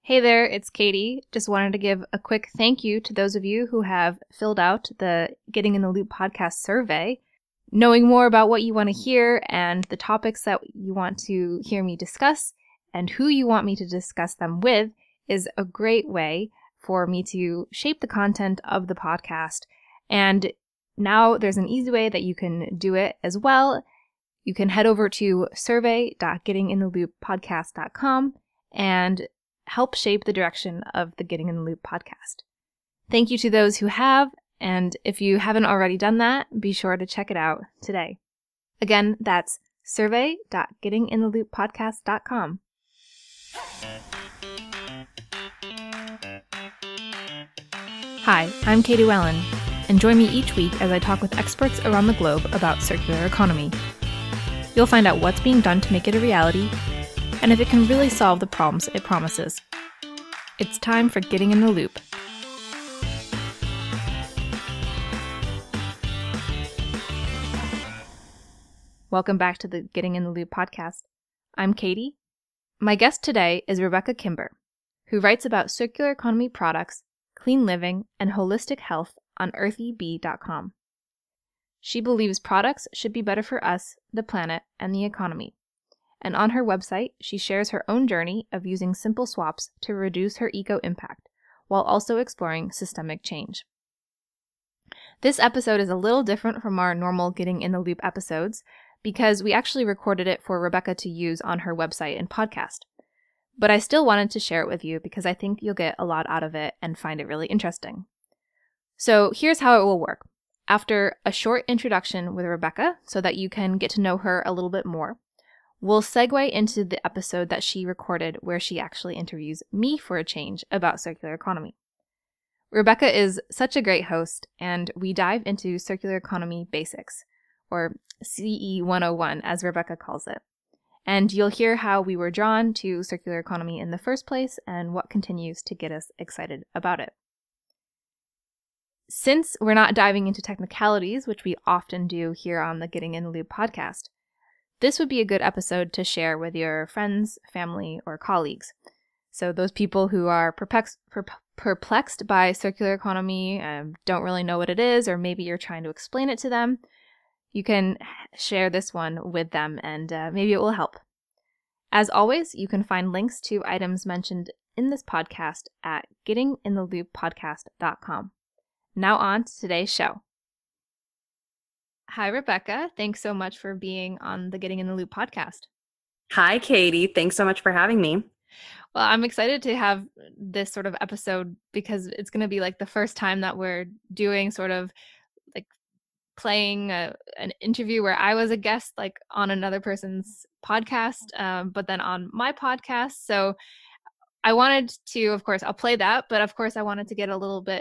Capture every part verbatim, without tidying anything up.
Hey there, it's Katie. Just wanted to give a quick thank you to those of you who have filled out the Getting in the Loop podcast survey. Knowing more about what you want to hear and the topics that you want to hear me discuss and who you want me to discuss them with is a great way for me to shape the content of the podcast. And now there's an easy way that you can do it as well. You can head over to survey dot getting in the loop podcast dot com and help shape the direction of the Getting in the Loop podcast. Thank you to those who have, and if you haven't already done that, be sure to check it out today. Again, that's survey dot getting in the loop podcast dot com. Hi, I'm Katie Wellen, and join me each week as I talk with experts around the globe about circular economy. You'll find out what's being done to make it a reality, and if it can really solve the problems it promises. It's time for Getting in the Loop. Welcome back to the Getting in the Loop podcast. I'm Katie. My guest today is Rebecca Kimber, who writes about circular economy products, clean living, and holistic health on earthy bee dot com. She believes products should be better for us, the planet, and the economy. And on her website, she shares her own journey of using simple swaps to reduce her eco-impact, while also exploring systemic change. This episode is a little different from our normal Getting in the Loop episodes, because we actually recorded it for Rebecca to use on her website and podcast. But I still wanted to share it with you because I think you'll get a lot out of it and find it really interesting. So here's how it will work. After a short introduction with Rebecca, so that you can get to know her a little bit more, we'll segue into the episode that she recorded where she actually interviews me for a change about circular economy. Rebecca is such a great host, and we dive into circular economy basics, or C E one oh one as Rebecca calls it. And you'll hear how we were drawn to circular economy in the first place and what continues to get us excited about it. Since we're not diving into technicalities, which we often do here on the Getting in the Loop podcast, this would be a good episode to share with your friends, family, or colleagues. So those people who are perplexed, perplexed by circular economy, um, don't really know what it is, or maybe you're trying to explain it to them, you can share this one with them and uh, maybe it will help. As always, you can find links to items mentioned in this podcast at getting in the loop podcast dot com. Now on to today's show. Hi, Rebecca. Thanks so much for being on the Getting in the Loop podcast. Hi, Katie. Thanks so much for having me. Well, I'm excited to have this sort of episode because it's going to be like the first time that we're doing sort of like playing a, an interview where I was a guest like on another person's podcast, um, but then on my podcast. So I wanted to, of course, I'll play that, but of course I wanted to get a little bit,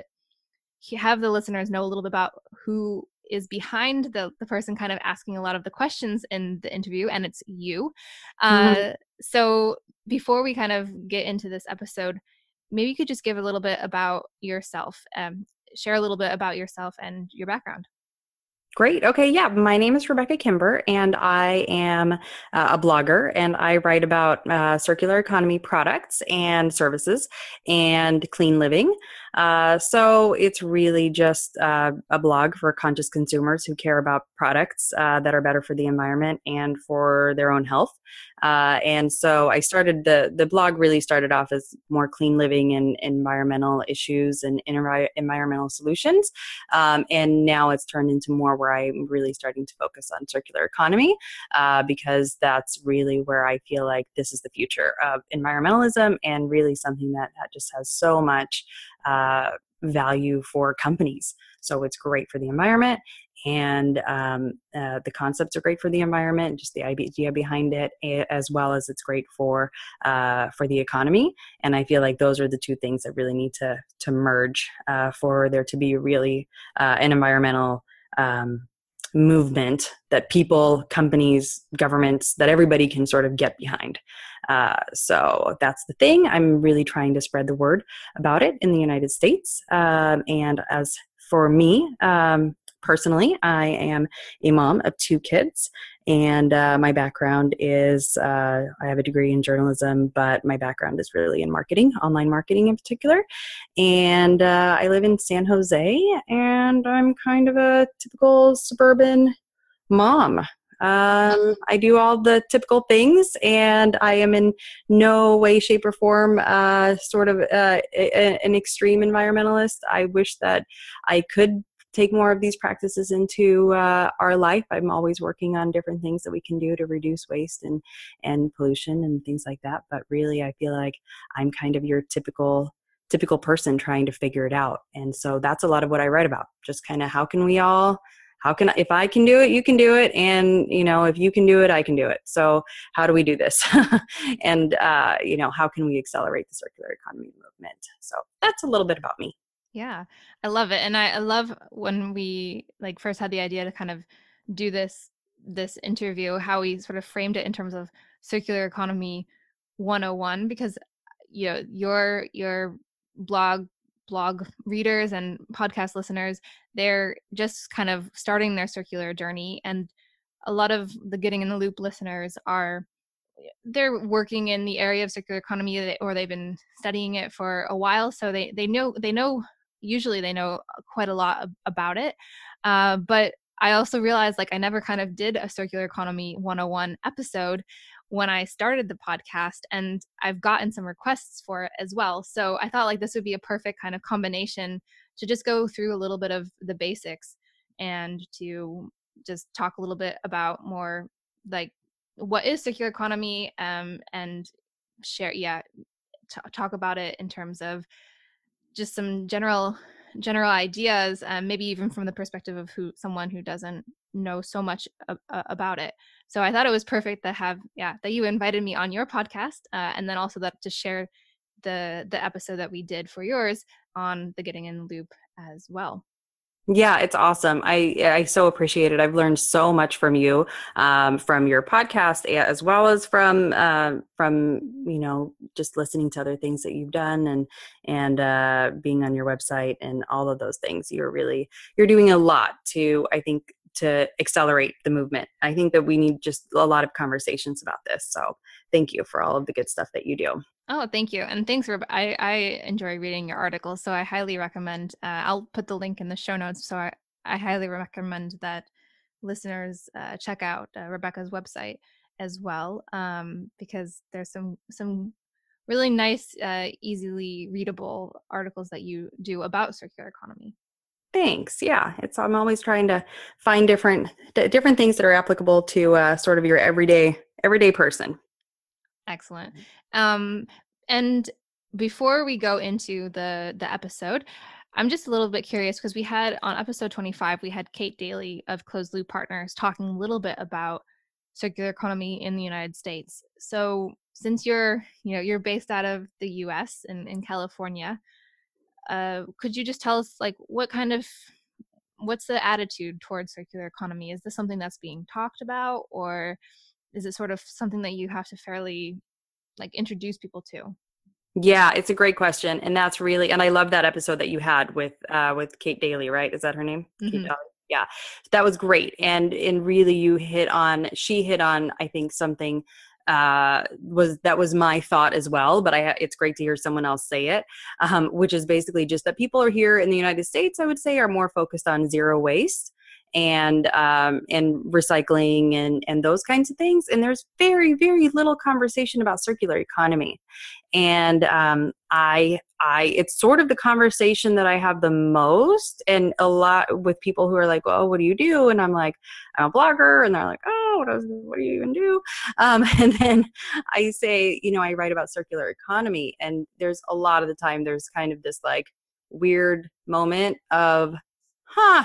have the listeners know a little bit about who is behind the, the person kind of asking a lot of the questions in the interview, and it's you. Uh, mm-hmm. So before we kind of get into this episode, maybe you could just give a little bit about yourself, um, share a little bit about yourself and your background. Great. Okay. Yeah. My name is Rebecca Kimber, and I am uh, a blogger, and I write about uh, circular economy products and services and clean living. Uh, so it's really just uh, a blog for conscious consumers who care about products uh, that are better for the environment and for their own health. Uh, and so I started the the blog really started off as more clean living and environmental issues and envi- environmental solutions. Um, and now it's turned into more where I'm really starting to focus on circular economy uh, because that's really where I feel like this is the future of environmentalism and really something that, that just has so much uh, value for companies. So it's great for the environment. And um, uh, the concepts are great for the environment, just the idea behind it, as well as it's great for uh, for the economy. And I feel like those are the two things that really need to to merge uh, for there to be really uh, an environmental um, movement that people, companies, governments, that everybody can sort of get behind. Uh, so that's the thing. I'm really trying to spread the word about it in the United States. Um, and as for me, um, personally, I am a mom of two kids. And uh, my background is uh, I have a degree in journalism, but my background is really in marketing, online marketing in particular. And uh, I live in San Jose, and I'm kind of a typical suburban mom. Um, I do all the typical things, and I am in no way, shape, or form uh, sort of uh, a, an extreme environmentalist. I wish that I could take more of these practices into uh, our life. I'm always working on different things that we can do to reduce waste and, and pollution and things like that. But really, I feel like I'm kind of your typical typical person trying to figure it out. And so that's a lot of what I write about. Just kind of how can we all how can, if I can do it, you can do it. And, you know, if you can do it, I can do it. So how do we do this? and, uh, you know, how can we accelerate the circular economy movement? So that's a little bit about me. Yeah, I love it. And I, I love when we like first had the idea to kind of do this, this interview, how we sort of framed it in terms of circular economy one oh one, because, you know, your, your blog blog readers and podcast listeners, they're just kind of starting their circular journey. And a lot of the Getting in the Loop listeners are, they're working in the area of circular economy, or they've been studying it for a while. So they, they know, they know, usually they know quite a lot about it. Uh, but I also realized like I never kind of did a circular economy one oh one episode when I started the podcast, and I've gotten some requests for it as well. So I thought like this would be a perfect kind of combination to just go through a little bit of the basics and to just talk a little bit about more like what is circular economy, um, and share, yeah, t- talk about it in terms of just some general general ideas, um, maybe even from the perspective of who someone who doesn't know so much uh, about it. So I thought it was perfect to have, yeah, that you invited me on your podcast, uh, and then also that to share the the episode that we did for yours on the Getting in the Loop as well. Yeah, it's awesome. I I so appreciate it. I've learned so much from you, um, from your podcast, as well as from uh, from you know just listening to other things that you've done, and and uh, being on your website and all of those things. You're really you're doing a lot to, I think, to accelerate the movement. I think that we need just a lot of conversations about this. So thank you for all of the good stuff that you do. Oh, thank you. And thanks for, I, I enjoy reading your articles. So I highly recommend, uh, I'll put the link in the show notes. So I, I highly recommend that listeners uh, check out uh, Rebecca's website as well, um, because there's some, some really nice, uh, easily readable articles that you do about circular economy. Thanks. Yeah, it's I'm always trying to find different different things that are applicable to uh, sort of your everyday everyday person. Excellent. Um, and before we go into the the episode, I'm just a little bit curious because we had on episode twenty-five, we had Kate Daly of Closed Loop Partners talking a little bit about circular economy in the United States. So since you're, you know, you're based out of the U S and in California, uh, could you just tell us like what kind of what's the attitude towards circular economy? Is this something that's being talked about, or is it sort of something that you have to fairly like introduce people to? Yeah, it's a great question, and that's really and I love that episode that you had with uh, with Kate Daly, right? Is that her name? Kate Mm-hmm. Daly. Yeah, that was great, and and really you hit on she hit on I think something uh, was that was my thought as well. But I it's great to hear someone else say it, um, which is basically just that people are here in the United States. I would say are more focused on zero waste and um, and recycling and and those kinds of things. And there's very very little conversation about circular economy. And um, I, I, it's sort of the conversation that I have the most, and a lot with people who are like, "Oh, what do you do?" And I'm like, "I'm a blogger," and they're like, "Oh, what, does, what do you even do?" Um, and then I say, you know, I write about circular economy, and there's a lot of the time there's kind of this like weird moment of, "Huh."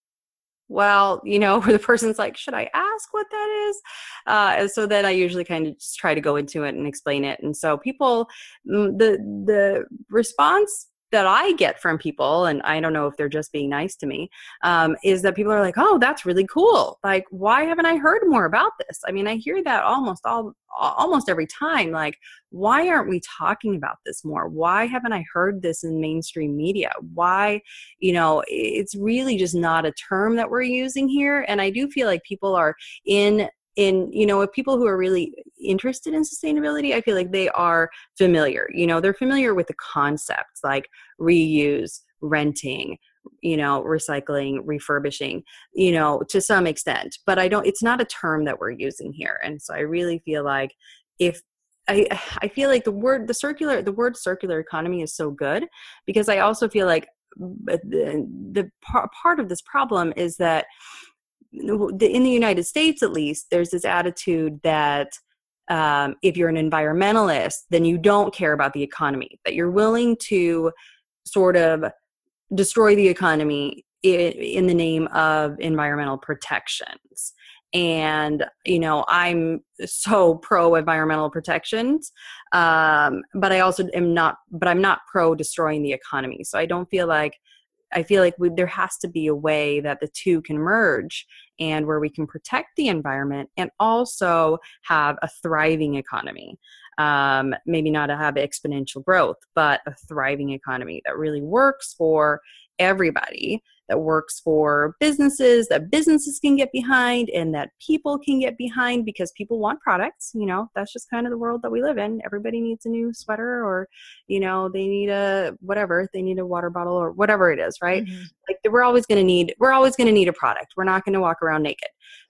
Well, you know, where the person's like, should I ask what that is? Uh, and so then I usually kind of just try to go into it and explain it. And so people, mm, the the response that I get from people, and I don't know if they're just being nice to me, um, is that people are like, oh, that's really cool. Like, why haven't I heard more about this? I mean, I hear that almost all, almost every time. Like, why aren't we talking about this more? Why haven't I heard this in mainstream media? Why, you know, it's really just not a term that we're using here. And I do feel like people are in in you know, if people who are really interested in sustainability, I feel like they are familiar, you know, they're familiar with the concepts like reuse, renting, you know, recycling, refurbishing, you know, to some extent, but I don't, it's not a term that we're using here. And so I really feel like if I, I feel like the word, the circular, the word circular economy is so good, because I also feel like the, the par- part of this problem is that in the United States, at least, there's this attitude that um, if you're an environmentalist, then you don't care about the economy, that you're willing to sort of destroy the economy in, in the name of environmental protections. And, you know, I'm so pro environmental protections, um, but I also am not, but I'm not pro destroying the economy. So I don't feel like, I feel like we, there has to be a way that the two can merge, and where we can protect the environment and also have a thriving economy. Um, maybe not to have exponential growth, but a thriving economy that really works for everybody, that works for businesses, that businesses can get behind and that people can get behind, because people want products. You know, that's just kind of the world that we live in. Everybody needs a new sweater, or, you know, they need a whatever, they need a water bottle or whatever it is, right? Mm-hmm. Like, we're always going to need, we're always going to need a product. We're not going to walk around naked.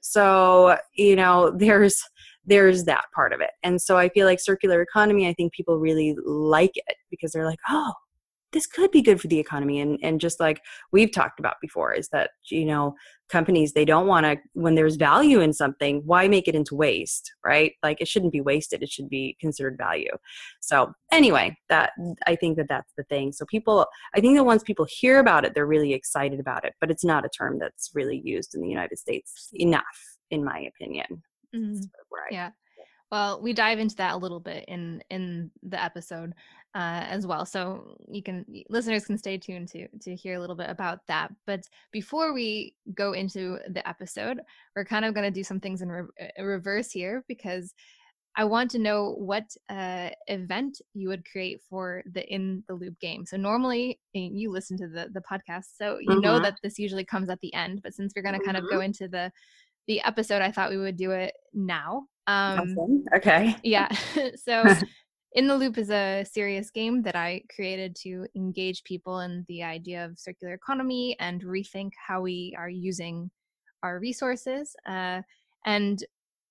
So, you know, there's, there's that part of it. And so I feel like circular economy, I think people really like it because they're like, oh, this could be good for the economy. And, and just like we've talked about before, is that, you know, companies, they don't want to, when there's value in something, why make it into waste, right? Like, it shouldn't be wasted. It should be considered value. So anyway, that, I think that that's the thing. So people, I think that once people hear about it, they're really excited about it, but it's not a term that's really used in the United States enough, in my opinion. Mm-hmm. Sort of where I, Yeah. Well, we dive into that a little bit in in the episode uh, as well, so you can listeners can stay tuned to to hear a little bit about that. But before we go into the episode, we're kind of going to do some things in re- reverse here, because I want to know what uh, event you would create for the In the Loop game. So normally you listen to the the podcast, so you know mm-hmm. that this usually comes at the end. But since we're going to kind of Mm-hmm. go into the the episode, I thought we would do it now. Um, Awesome. Okay. yeah. So In the Loop is a serious game that I created to engage people in the idea of circular economy and rethink how we are using our resources. Uh, and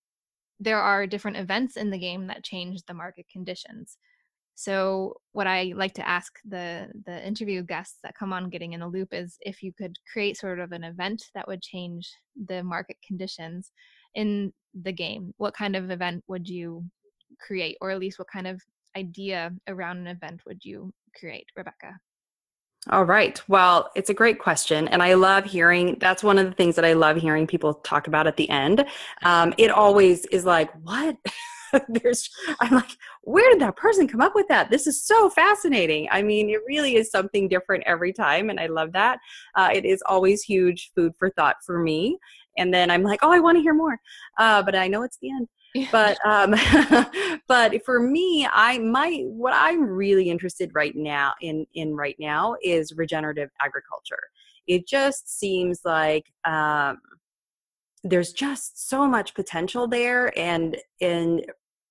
there are different events in the game that change the market conditions. So what I like to ask the the interview guests that come on Getting in the Loop is if you could create sort of an event that would change the market conditions in the game, what kind of event would you create, or at least what kind of idea around an event would you create, Rebecca? All right. Well, it's a great question. And I love hearing, that's one of the things that I love hearing people talk about at the end. Um, it always is like, what? There's, I'm like, where did that person come up with that? This is so fascinating. I mean, it really is something different every time. And I love that. Uh, it is always huge food for thought for me. And then I'm like, oh, I want to hear more. Uh, but I know it's the end. But um, but for me, I my what I'm really interested right now in in right now is regenerative agriculture. It just seems like um, there's just so much potential there, and and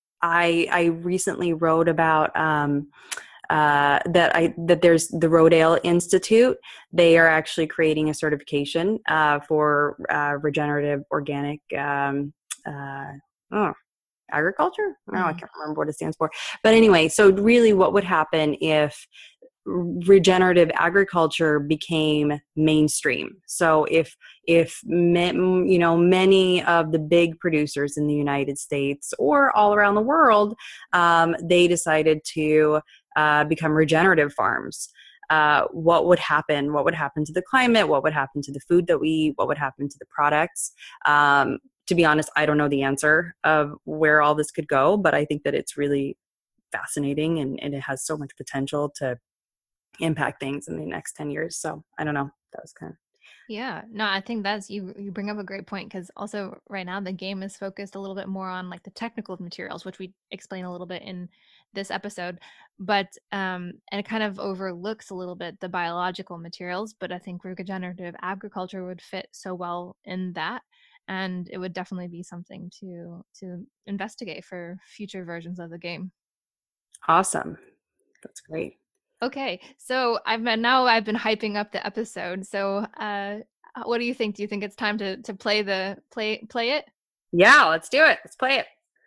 I I recently wrote about um, uh, that I that there's the Rodale Institute. They are actually creating a certification uh, for uh, regenerative organic. Um, uh, oh, agriculture? No, I Mm. can't remember what it stands for. But anyway, so really what would happen if regenerative agriculture became mainstream? So if if you know, many of the big producers in the United States or all around the world, um, they decided to uh, become regenerative farms. Uh, what would happen? What would happen to the climate? What would happen to the food that we eat? What would happen to the products? Um, to be honest, I don't know the answer of where all this could go, but I think that it's really fascinating, and, and it has so much potential to impact things in the next ten years. So I don't know. That was kind of Yeah, no, I think that's you you bring up a great point because also right now the game is focused a little bit more on like the technical materials, which we explain a little bit in this episode, but um and it kind of overlooks a little bit the biological materials, but I think regenerative agriculture would fit so well in that, and it would definitely be something to to investigate for future versions of the game. awesome. That's great. Okay, so I've been now I've been hyping up the episode. So, uh, what do you think? Do you think it's time to to play the play play it? Yeah, let's do it. Let's play it.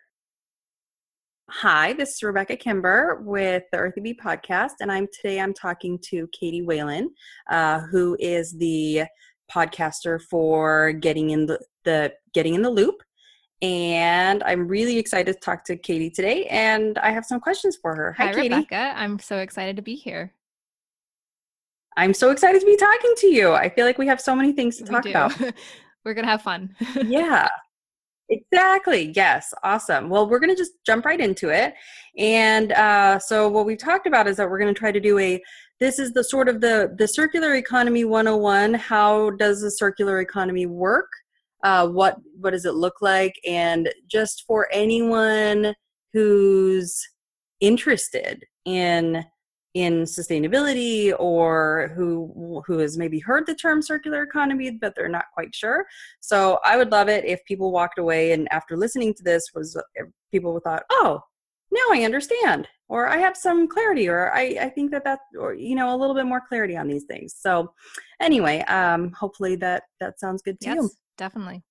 Hi, this is Rebecca Kimber with the Earthy Bee podcast, and I'm today I'm talking to Katie Whalen, uh, who is the podcaster for Getting in the, the Getting in the Loop. And I'm really excited to talk to Katie today, and I have some questions for her. Hi, Hi, Katie. Rebecca. I'm so excited to be here. I'm so excited to be talking to you. I feel like we have so many things to We talk do. about. We're gonna have fun. Yeah. Exactly. Yes. Awesome. Well, we're going to just jump right into it. And uh, so what we've talked about is that we're going to try to do a, this is the sort of the, the circular economy one oh one. How does the circular economy work? Uh, what, what does it look like? And just for anyone who's interested in in sustainability, or who who has maybe heard the term circular economy but they're not quite sure. So I would love it if people walked away and after listening to this was people thought, oh, now I understand, or I have some clarity, or I, I think that that, or you know, a little bit more clarity on these things. So anyway, um, hopefully that that sounds good to Yes, you. definitely.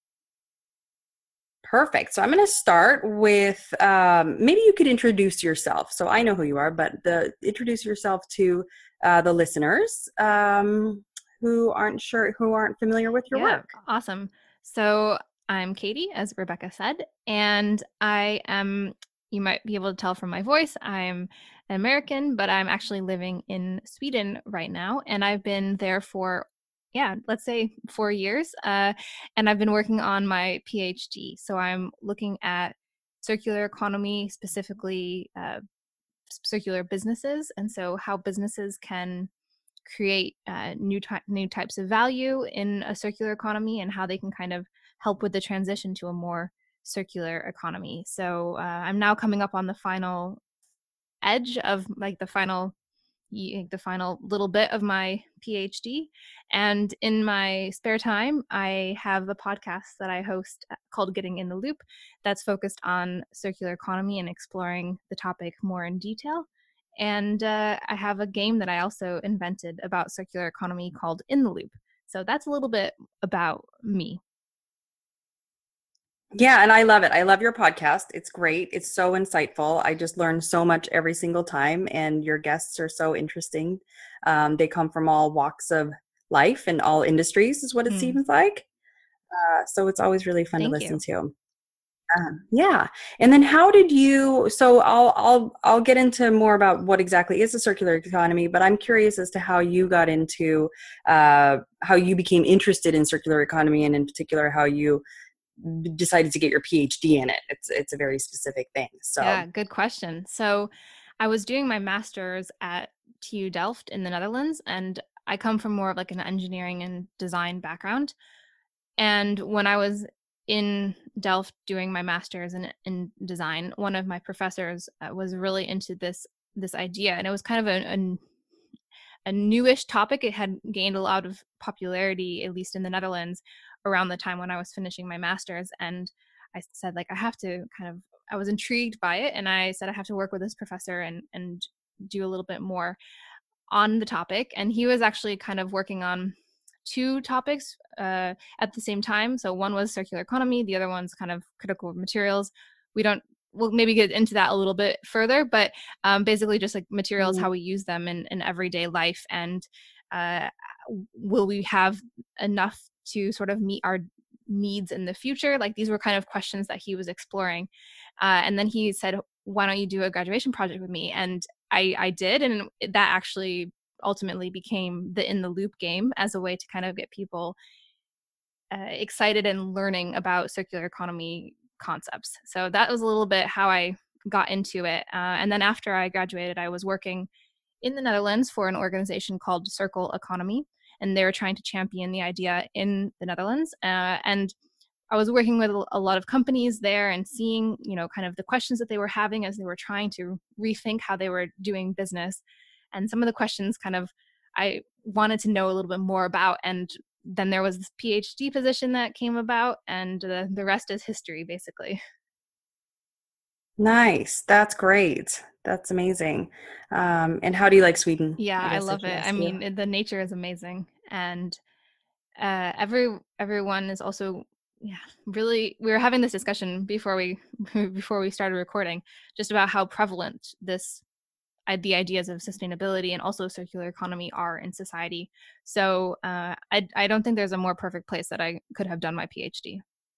Perfect. So I'm going to start with um, maybe you could introduce yourself. So I know who you are, but the introduce yourself to uh, the listeners um, who aren't sure, who aren't familiar with your Yeah, work. awesome. So I'm Katie, as Rebecca said, and I am, you might be able to tell from my voice, I'm an American, but I'm actually living in Sweden right now. And I've been there for, yeah, let's say four years. Uh, and I've been working on my PhD. So I'm looking at circular economy, specifically uh, circular businesses. And so how businesses can create uh, new ty- new types of value in a circular economy and how they can kind of help with the transition to a more circular economy. So uh, I'm now coming up on the final edge of like the final the final little bit of my PhD. And in my spare time, I have a podcast that I host called Getting in the Loop that's focused on circular economy and exploring the topic more in detail. And uh, I have a game that I also invented about circular economy called In the Loop. So that's a little bit about me. Yeah, and I love it. I love your podcast. It's great. It's so insightful. I just learn so much every single time, and your guests are so interesting. Um, they come from all walks of life and all industries, is what it Mm, seems like. Uh, so it's always really fun to thank listen you. to. Um, yeah. And then how did you, so I'll, I'll, I'll get into more about what exactly is a circular economy, but I'm curious as to how you got into, uh, how you became interested in circular economy, and in particular, how you decided to get your PhD in it. It's, it's a very specific thing. So, Yeah, good question. So I was doing my master's at T U Delft in the Netherlands, and I come from more of like an engineering and design background. And when I was in Delft doing my master's in, in design, one of my professors uh, was really into this this idea, and it was kind of a, a a newish topic. It had gained a lot of popularity, at least in the Netherlands, around the time when I was finishing my master's. And I said, like, I have to kind of, I was intrigued by it. And I said, I have to work with this professor and, and do a little bit more on the topic. And he was actually kind of working on two topics uh, at the same time. So one was circular economy, the other one's kind of critical materials. We don't, we'll maybe get into that a little bit further, but um, basically just like materials, mm, how we use them in, in everyday life, and uh, will we have enough to sort of meet our needs in the future? Like these were kind of questions that he was exploring. Uh, and then he said, why don't you do a graduation project with me? And I, I did, and that actually ultimately became the In the Loop game as a way to kind of get people uh, excited and learning about circular economy concepts. So that was a little bit how I got into it. Uh, and then after I graduated, I was working in the Netherlands for an organization called Circle Economy, and they were trying to champion the idea in the Netherlands. Uh, and I was working with a lot of companies there and seeing, you know, kind of the questions that they were having as they were trying to rethink how they were doing business. And some of the questions kind of I wanted to know a little bit more about. And then there was this PhD position that came about, and uh, the rest is history, basically. Nice. That's great. That's amazing. Um, and how do you like Sweden? Yeah, I I guess I love should it. I ask you. mean, it, the nature is amazing, and uh, every everyone is also, yeah, really. We were having this discussion before we before we started recording, just about how prevalent this the ideas of sustainability and also circular economy are in society. So uh, I I don't think there's a more perfect place that I could have done my PhD.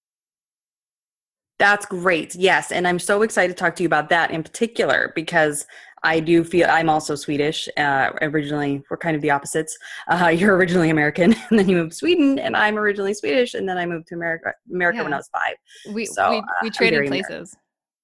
That's great. Yes. And I'm so excited to talk to you about that in particular because I do feel I'm also Swedish. Uh, originally, we're kind of the opposites. Uh, you're originally American, and then you moved to Sweden, and I'm originally Swedish, and then I moved to America, America when I Yeah, was five. we So we uh, we I'm traded very American. places.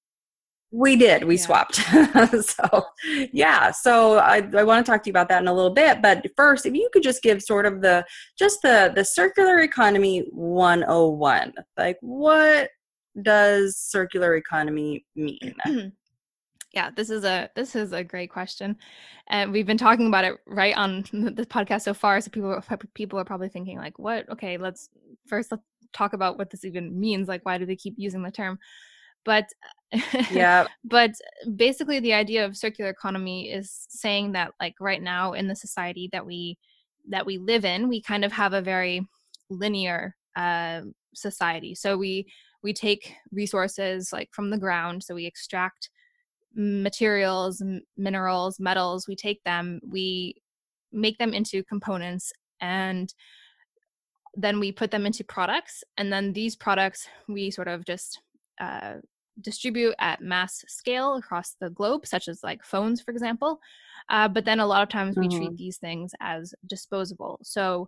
We did. We Yeah. swapped. So, yeah. So I, I want to talk to you about that in a little bit. But first, if you could just give sort of the just the the circular economy one oh one. Like, what does circular economy mean? Yeah, this is a this is a great question, and we've been talking about it right on this podcast so far. So people people are probably thinking like, "What? Okay, let's first let's talk about what this even means. Like, why do they keep using the term?" But Yeah. but basically, the idea of circular economy is saying that like right now in the society that we that we live in, we kind of have a very linear uh, society. So we we take resources like from the ground, so we extract materials, m- minerals, metals, we take them, we make them into components, and then we put them into products. And then these products we sort of just uh, distribute at mass scale across the globe, such as like phones, for example. Uh, but then a lot of times we treat Mhm. these things as disposable. So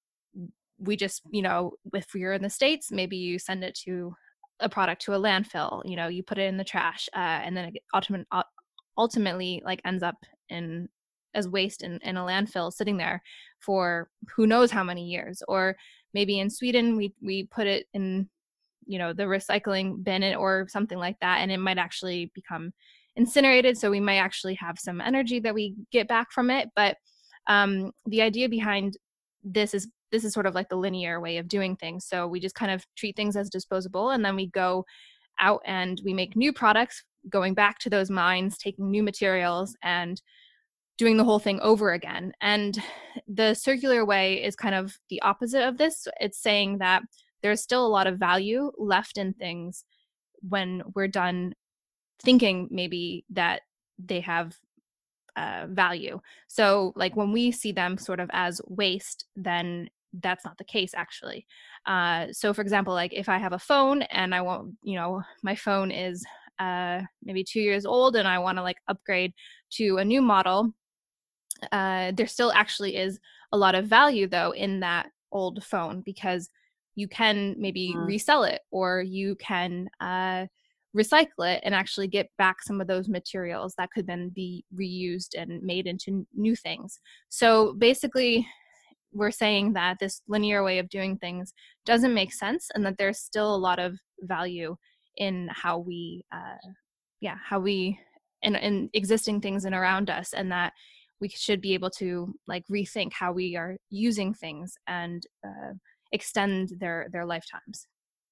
we just, you know, if you're in the States, maybe you send it to a product to a landfill, you know, you put it in the trash, uh, and then it ultimate, ultimately like ends up in as waste in, in a landfill sitting there for who knows how many years. Or maybe in Sweden, we, we put it in, you know, the recycling bin or something like that, and it might actually become incinerated. So we might actually have some energy that we get back from it. But um, the idea behind this is this is sort of like the linear way of doing things. So we just kind of treat things as disposable, and then we go out and we make new products, going back to those mines, taking new materials, and doing the whole thing over again. And the circular way is kind of the opposite of this. It's saying that there's still a lot of value left in things when we're done thinking maybe that they have uh, value. So, like when we see them sort of as waste, then that's not the case actually. Uh, so, for example, like if I have a phone and I want, you know, my phone is uh, maybe two years old and I want to like upgrade to a new model, uh, there still actually is a lot of value though in that old phone, because you can maybe Mm. resell it, or you can uh, recycle it and actually get back some of those materials that could then be reused and made into new things. So basically, we're saying that this linear way of doing things doesn't make sense, and that there's still a lot of value in how we uh, yeah how we in, in existing things and around us, and that we should be able to like rethink how we are using things and uh, extend their their lifetimes.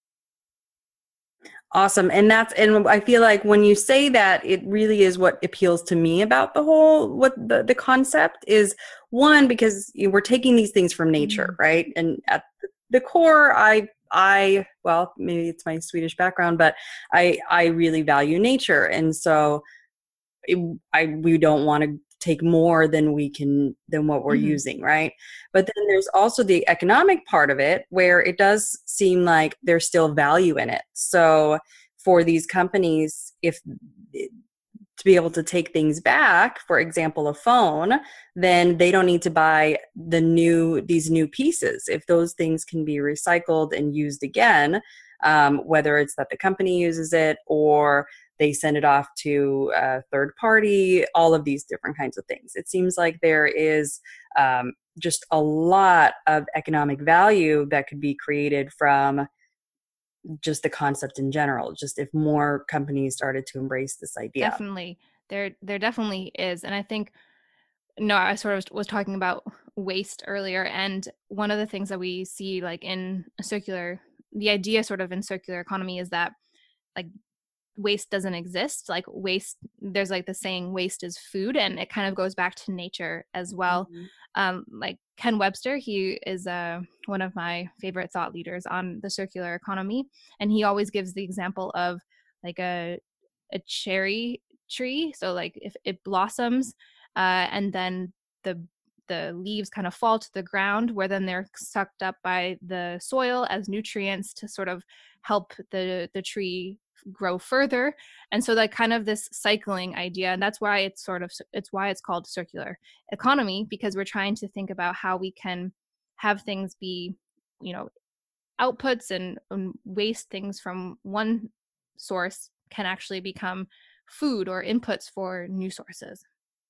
Awesome. And that's, and I feel like when you say that, it really is what appeals to me about the whole, what the, the concept is. One, because you- we're taking these things from nature, Mm. right? And at the core, I, I, well, maybe it's my Swedish background, but I, I really value nature. And so it, I, we don't want to take more than we can, than what we're Mm-hmm. using, right? But then there's also the economic part of it where it does seem like there's still value in it. So for these companies, if to be able to take things back, for example, a phone, then they don't need to buy the new, these new pieces. If those things can be recycled and used again, um, whether it's that the company uses it or they send it off to a third party, all of these different kinds of things. It seems like there is um, just a lot of economic value that could be created from just the concept in general, just if more companies started to embrace this idea. Definitely. There there definitely is. And I think, no, I sort of was talking about waste earlier, and one of the things that we see like in a circular, the idea sort of in circular economy is that like waste doesn't exist. Like waste, there's like the saying waste is food, and it kind of goes back to nature as well. Mhm. Um, like Ken Webster, he is uh, one of my favorite thought leaders on the circular economy, and he always gives the example of like a a cherry tree. So like if it blossoms, uh, and then the the leaves kind of fall to the ground, where then they're sucked up by the soil as nutrients to sort of help the the tree grow further. And so like kind of this cycling idea, and that's why it's sort of it's why it's called circular economy, because we're trying to think about how we can have things be, you know, outputs and, and waste things from one source can actually become food or inputs for new sources.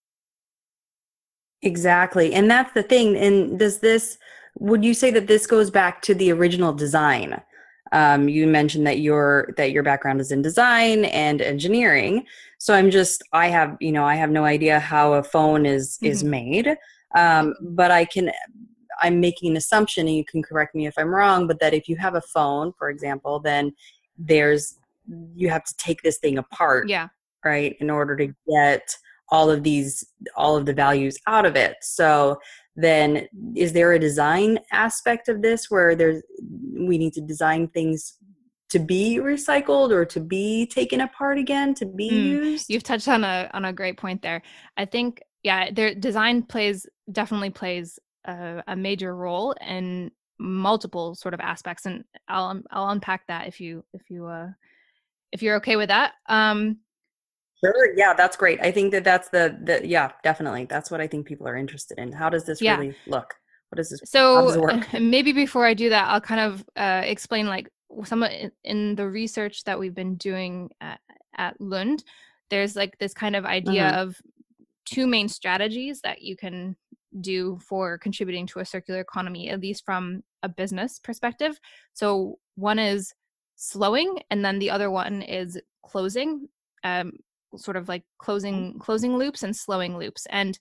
Exactly. And that's the thing. And does this, would you say that this goes back to the original design? Um, you mentioned that your that your background is in design and engineering. So I'm just, I have, you know, I have no idea how a phone is is Mm-hmm. made. Um, but I can, I'm making an assumption, and you can correct me if I'm wrong, but that if you have a phone, for example, then there's, you have to take this thing apart, Yeah. right, in order to get all of these, all of the values out of it. So then is there a design aspect of this where there's, we need to design things to be recycled or to be taken apart again, to be Mm, used? you've touched on a on a great point there. I think, yeah, their design plays definitely plays a, a major role in multiple sort of aspects, and I'll I'll unpack that if you if you uh if you're okay with that. Um, Sure. Yeah, that's great. I think that that's the, the, yeah, definitely. That's what I think people are interested in. How does this yeah. really look? What is this? How So does it work? maybe before I do that, I'll kind of uh, explain like some of in the research that we've been doing at, at Lund. There's like this kind of idea Hmm. of two main strategies that you can do for contributing to a circular economy, at least from a business perspective. So one is slowing, and then the other one is closing, um, sort of like closing closing loops and slowing loops. And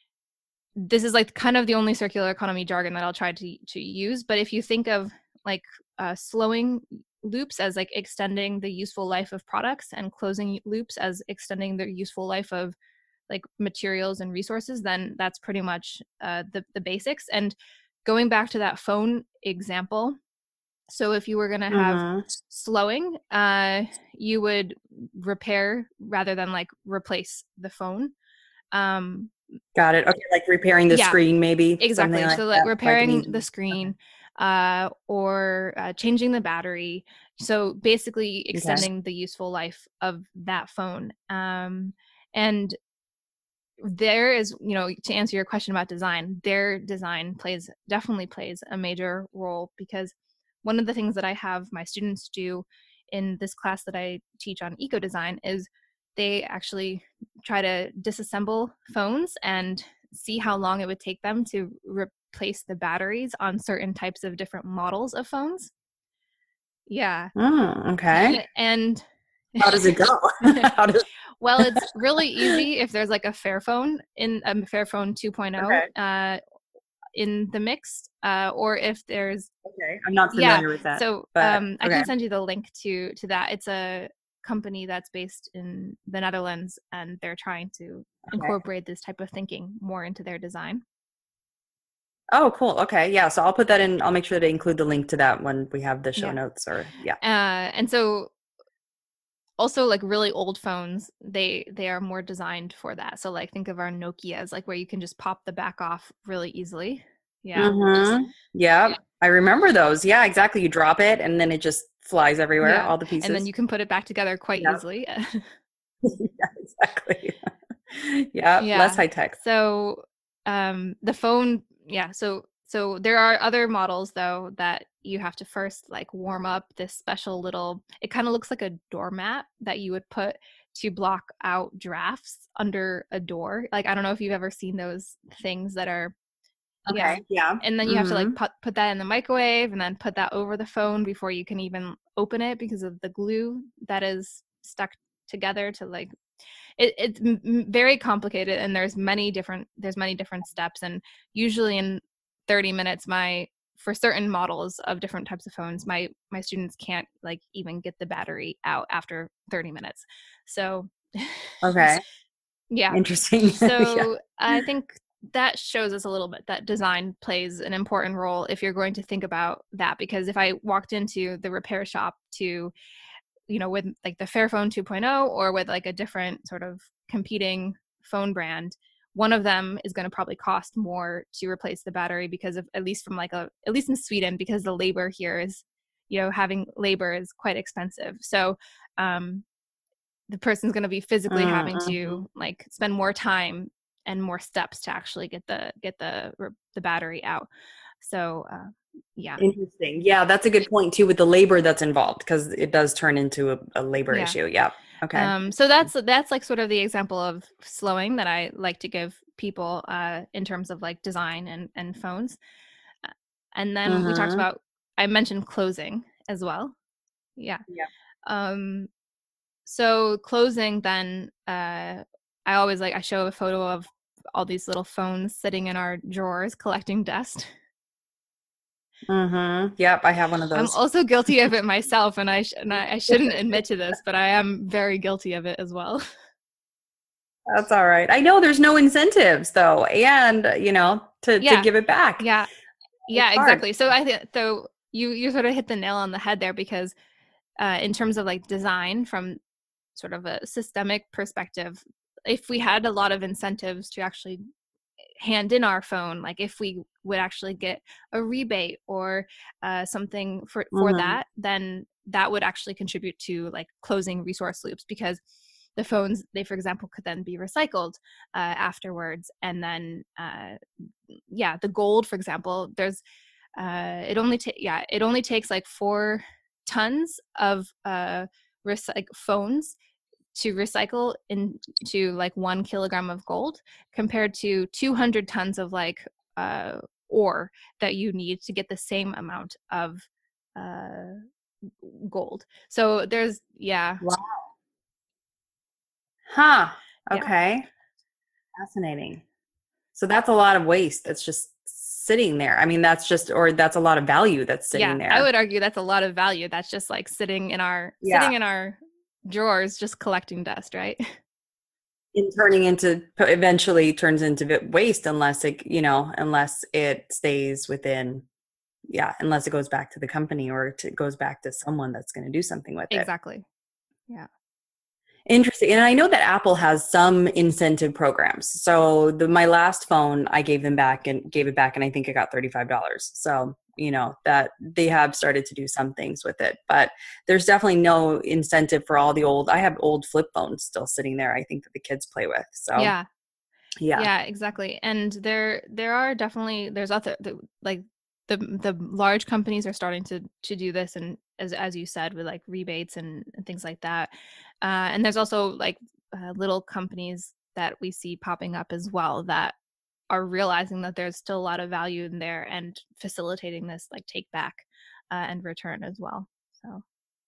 this is like kind of the only circular economy jargon that I'll try to to use. But if you think of like uh, slowing loops as like extending the useful life of products, and closing loops as extending the useful life of like materials and resources, then that's pretty much uh, the the basics. And going back to that phone example, so if you were going to have Hmm. slowing, uh, you would repair rather than like replace the phone. Um, Got it. Okay, like repairing the yeah, screen, maybe something exactly. like So like that, like an repairing the aging. Okay. screen, uh, or uh, changing the battery. So basically Okay. extending the useful life of that phone. Um, and there is, you know, to answer your question about design, their design plays definitely plays a major role, because one of the things that I have my students do in this class that I teach on eco design is they actually try to disassemble phones and see how long it would take them to replace the batteries on certain types of different models of phones. Yeah. Mm, okay. And How does it go? How does, well, it's really easy if there's like a Fairphone in a um, Fairphone 2.0 okay. uh, in the mix, uh, or if there's, Okay. I'm not yeah. familiar with that, So but um, I okay. can send you the link to to that. It's a company that's based in the Netherlands, and they're trying to Okay. incorporate this type of thinking more into their design. Oh, cool. Okay. Yeah. So I'll put that in. I'll make sure to include the link to that when we have the show Yeah. notes or yeah. Uh, and so also like really old phones, they they are more designed for that. So like think of our Nokias, like where you can just pop the back off really easily. Yeah. Mm-hmm. Yeah. I remember those. Yeah, exactly. You drop it and then it just flies everywhere, Yeah. all the And then pieces. you can put it back together quite Yeah. easily. Yeah, exactly. Yeah. Less Yeah. high tech. So um the phone, yeah, so so there are other models though that you have to first like warm up this special little, it kind of looks like a doormat that you would put to block out drafts under a door. Like, I don't know if you've ever seen those things that are, yeah. Okay. Yeah. And then you have to like Mm-hmm. put, put that in the microwave and then put that over the phone before you can even open it because of the glue that is stuck together to like, it, it's m- very complicated, and there's many different there's many different steps, and usually in thirty minutes, my for certain models of different types of phones, my my students can't like even get the battery out after thirty minutes. So Okay. yeah. Interesting. Yeah. So I think that shows us a little bit that design plays an important role if you're going to think about that, because if I walked into the repair shop to, you know, with like the Fairphone 2.0 or with like a different sort of competing phone brand, one of them is going to probably cost more to replace the battery because of, at least from like a, at least in Sweden, because the labor here is, you know, having labor is quite expensive. So um, the person's going to be physically having Mm-hmm. to like spend more time and more steps to actually get the, get the, the battery out. So uh, yeah. Interesting. Yeah, that's a good point too with the labor that's involved because it does turn into a, a labor Yeah. issue. Yeah. Okay. Um, so that's that's like sort of the example of slowing that I like to give people uh, in terms of like design and and phones. Uh, And then we talked Mm-hmm. about, I mentioned closing as well. Yeah. Yeah. Um, so closing then, uh, I always like I show a photo of all these little phones sitting in our drawers collecting dust. Mm-hmm. Yep, I have one of I'm those. also guilty of it myself, and I sh- and I, I shouldn't admit to this, but I am very guilty of it as well. That's all right. I know there's no incentives though, and you know, to to Yeah. give it back. Yeah. It's Yeah, hard. exactly. So I think so you you sort of hit the nail on the head there, because uh, in terms of like design from sort of a systemic perspective, if we had a lot of incentives to actually hand in our phone, like if we would actually get a rebate or uh, something for for Mm-hmm. that, then that would actually contribute to like closing resource loops, because the phones, they for example could then be recycled uh, afterwards, and then uh, yeah, the gold for example, there's uh, it only ta- yeah it only takes like four tons of uh, recy- phones to recycle into like one kilogram of gold, compared to two hundred tons of like uh, ore that you need to get the same amount of uh, gold. So there's, yeah, Wow. Huh. yeah, Okay. Fascinating. So that's a lot of waste that's just sitting there. I mean, that's just, or that's a lot of value that's sitting yeah. I there. would argue that's a lot of value that's just like sitting in our Yeah. sitting in our drawers, just collecting dust, right? In turning into eventually turns into waste unless it, you know, unless it stays within, yeah, unless it goes back to the company or it goes back to someone that's going to do something with it. Exactly. Yeah. Interesting. And I know that Apple has some incentive programs. So the my last phone, I gave them back and gave it back, and I think I got thirty-five dollars. So, you know, that they have started to do some things with it. But there's definitely no incentive for all the old, I have old flip phones still sitting there, I think that the kids play with. So Yeah. yeah. Yeah, exactly. And there there are definitely, there's other the, like the the large companies are starting to to do this, and as as you said, with like rebates and, and things like that. Uh, and there's also like uh, little companies that we see popping up as well that are realizing that there's still a lot of value in there and facilitating this like take back uh, and return as well. So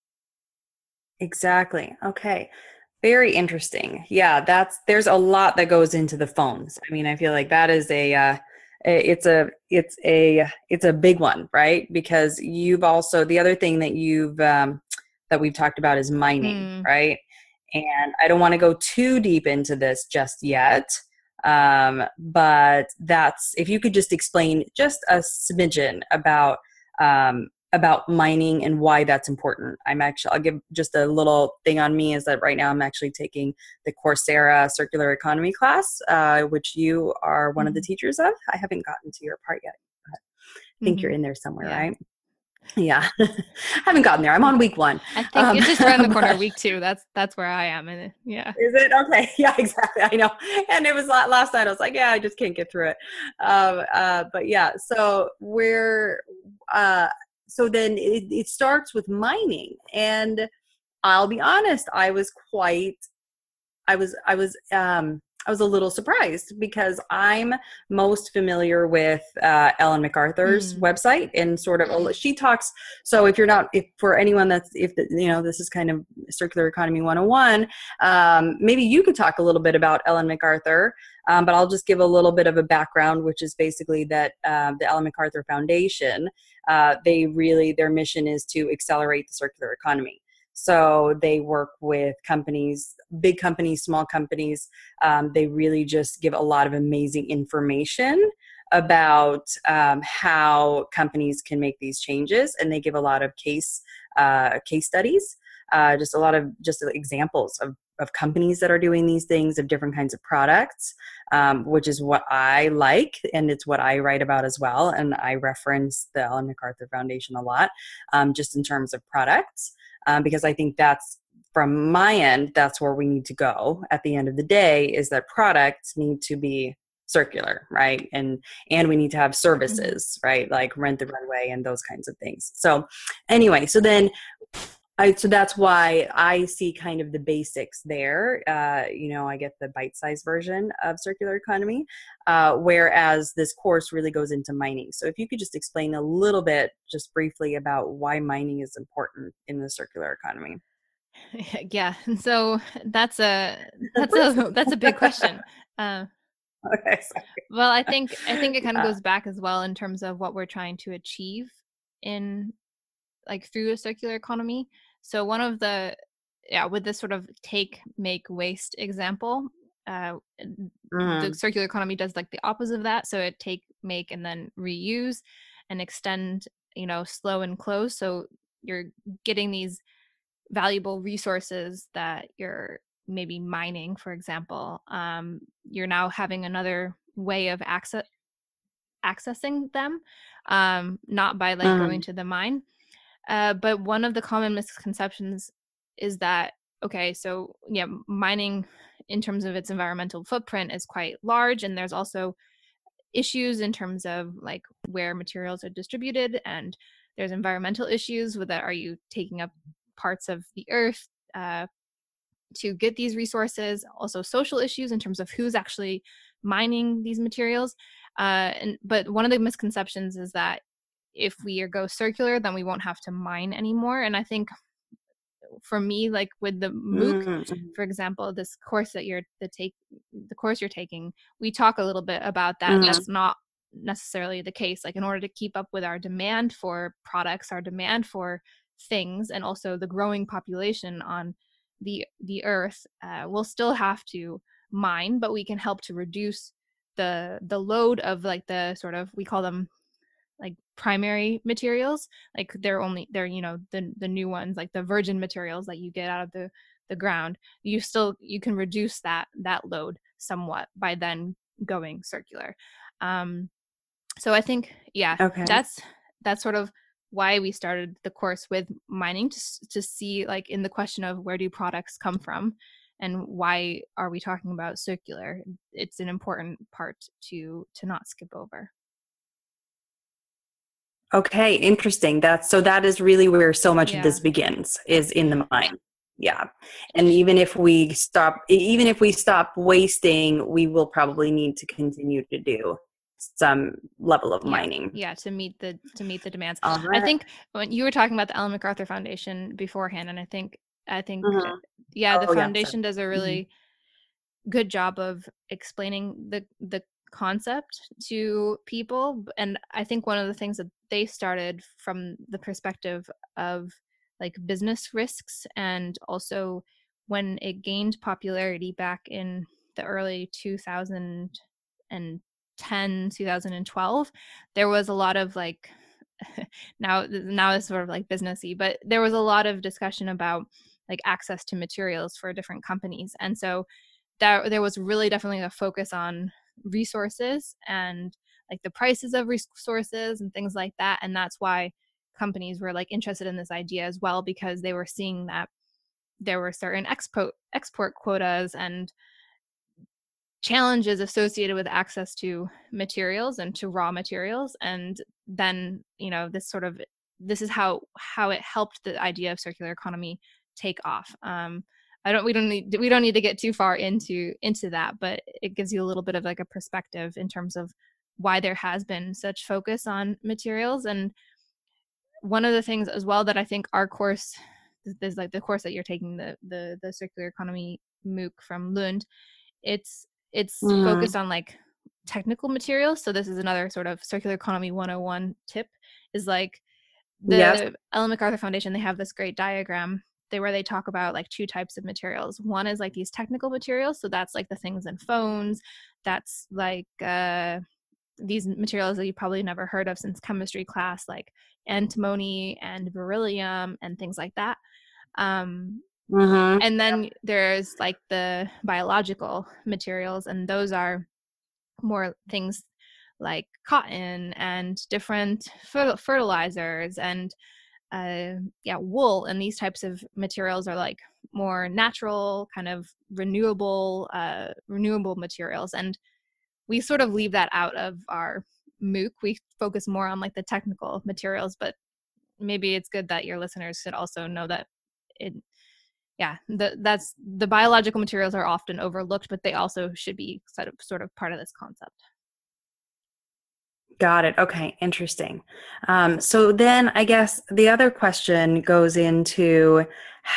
Exactly. Okay. Very interesting. Yeah, that's there's a lot that goes into the phones. I mean, I feel like that is a uh a- it's a it's a it's a big one, right? Because you've also the other thing that you've um that we've talked about is mining, mm, right? And I don't want to go too deep into this just yet. Um, but that's if you could just explain just a smidgen about um about mining and why that's important. I'm actually, I'll give just a little thing on me is that right now I'm actually taking the Coursera Circular Economy class, uh, which you are one of the mm-hmm, teachers of. I haven't gotten to your part yet, but I think mm-hmm, you're in there somewhere, yeah. right? Yeah, haven't gotten there. I'm on week one. I think Um, it's just around the corner, but week two. That's that's where I am, and yeah. is it okay? Yeah, exactly. I know. And it was la- last night. I was like, yeah, I just can't get through it. Um, uh, but yeah, so we're uh, so then it, it starts with mining. And I'll be honest, I was quite I was I was um I was a little surprised because I'm most familiar with uh, Ellen MacArthur's Mm. website and sort of she talks. So if you're not, if for anyone that's if the, you know this is kind of circular economy one oh one, um, maybe you could talk a little bit about Ellen MacArthur. Um, but I'll just give a little bit of a background, which is basically that uh, the Ellen MacArthur Foundation, uh, they really their mission is to accelerate the circular economy. So they work with companies, big companies, small companies. Um, they really just give a lot of amazing information about um, how companies can make these changes, and they give a lot of case uh, case studies, uh, just a lot of just examples of of companies that are doing these things, of different kinds of products, um, which is what I like, and it's what I write about as well. And I reference the Ellen MacArthur Foundation a lot, um, just in terms of products. Um, because I think that's, from my end, that's where we need to go at the end of the day, is that products need to be circular, right? And and we need to have services, Mm-hmm. right? Like Rent the Runway and those kinds of things. So anyway, so then I, so that's why I see kind of the basics there. Uh, you know, I get the bite-sized version of circular economy, uh, whereas this course really goes into mining. So if you could just explain a little bit, just briefly, about why mining is important in the circular economy. Yeah, so that's a that's a that's a big question. Uh, Okay, sorry. well, I think I think it kind of Yeah. goes back as well in terms of what we're trying to achieve in like through a circular economy. So one of the yeah, with this sort of take, make, waste example, uh, the Mhm. circular economy does like the opposite of that. So it take, make, and then reuse and extend, you know, slow and close. So you're getting these valuable resources that you're maybe mining, for example. Um, you're now having another way of access accessing them, um, not by like going Mhm. to the mine. Uh, but one of the common misconceptions is that, okay, so yeah, mining in terms of its environmental footprint is quite large, and there's also issues in terms of like where materials are distributed, and there's environmental issues with that. Are you taking up parts of the earth uh, to get these resources? Also, social issues in terms of who's actually mining these materials. Uh, and but one of the misconceptions is that if we go circular, then we won't have to mine anymore. And I think for me, like with the MOOC, Mhm. for example, this course that you're the take the course you're taking, we talk a little bit about that. Mhm. That's not necessarily the case. Like in order to keep up with our demand for products, our demand for things, and also the growing population on the the earth, uh, we'll still have to mine, but we can help to reduce the the load of like the sort of, we call them like primary materials, like they're only they're you know the the new ones, like the virgin materials that you get out of the the ground. You still you can reduce that that load somewhat by then going circular. um so I think, yeah, Okay. that's that's sort of why we started the course with mining, to, to see like in the question of where do products come from and why are we talking about circular. It's an important part to to not skip over. Okay, interesting. That's so that is really where so much of Yeah. this begins, is in the mind. Yeah. And even if we stop e- even if we stop wasting, we will probably need to continue to do some level of Yeah, mining. yeah, to meet the to meet the demands. All I right. think when you were talking about the Ellen MacArthur Foundation beforehand, and I think I think uh, Mhm. yeah, the Oh yeah, sorry. foundation does a Mhm. really good job of explaining the the concept to people. And I think one of the things that they started from the perspective of like business risks, and also when it gained popularity back in the early two thousand ten, two thousand twelve, there was a lot of like now now it's sort of like businessy, but there was a lot of discussion about like access to materials for different companies. And so that there was really definitely a focus on resources and like the prices of resources and things like that. And that's why companies were like interested in this idea as well, because they were seeing that there were certain export export quotas and challenges associated with access to materials and to raw materials. And then, you know, this sort of this is how how it helped the idea of circular economy take off. Um, I don't we don't need we don't need to get too far into into that, but it gives you a little bit of like a perspective in terms of why there has been such focus on materials. And one of the things as well that I think our course, there's like the course that you're taking, the the the circular economy MOOC from Lund, it's it's Mm-hmm. focused on like technical materials. So this is another sort of circular economy one oh one tip, is like Yes. the Ellen MacArthur Foundation, they have this great diagram they where they talk about like two types of materials. One is like these technical materials, so that's like the things in phones, that's like uh these materials that you probably never heard of since chemistry class, like antimony and beryllium and things like that. Um, Mm-hmm. and then there's like the biological materials, and those are more things like cotton and different fertilizers and uh, yeah, wool, and these types of materials are like more natural, kind of renewable, uh, renewable materials. And we sort of leave that out of our MOOC. We focus more on like the technical materials, but maybe it's good that your listeners should also know that it, yeah, the, that's the biological materials are often overlooked, but they also should be sort of sort of part of this concept. Got it. Okay, interesting. Um, so then I guess the other question goes into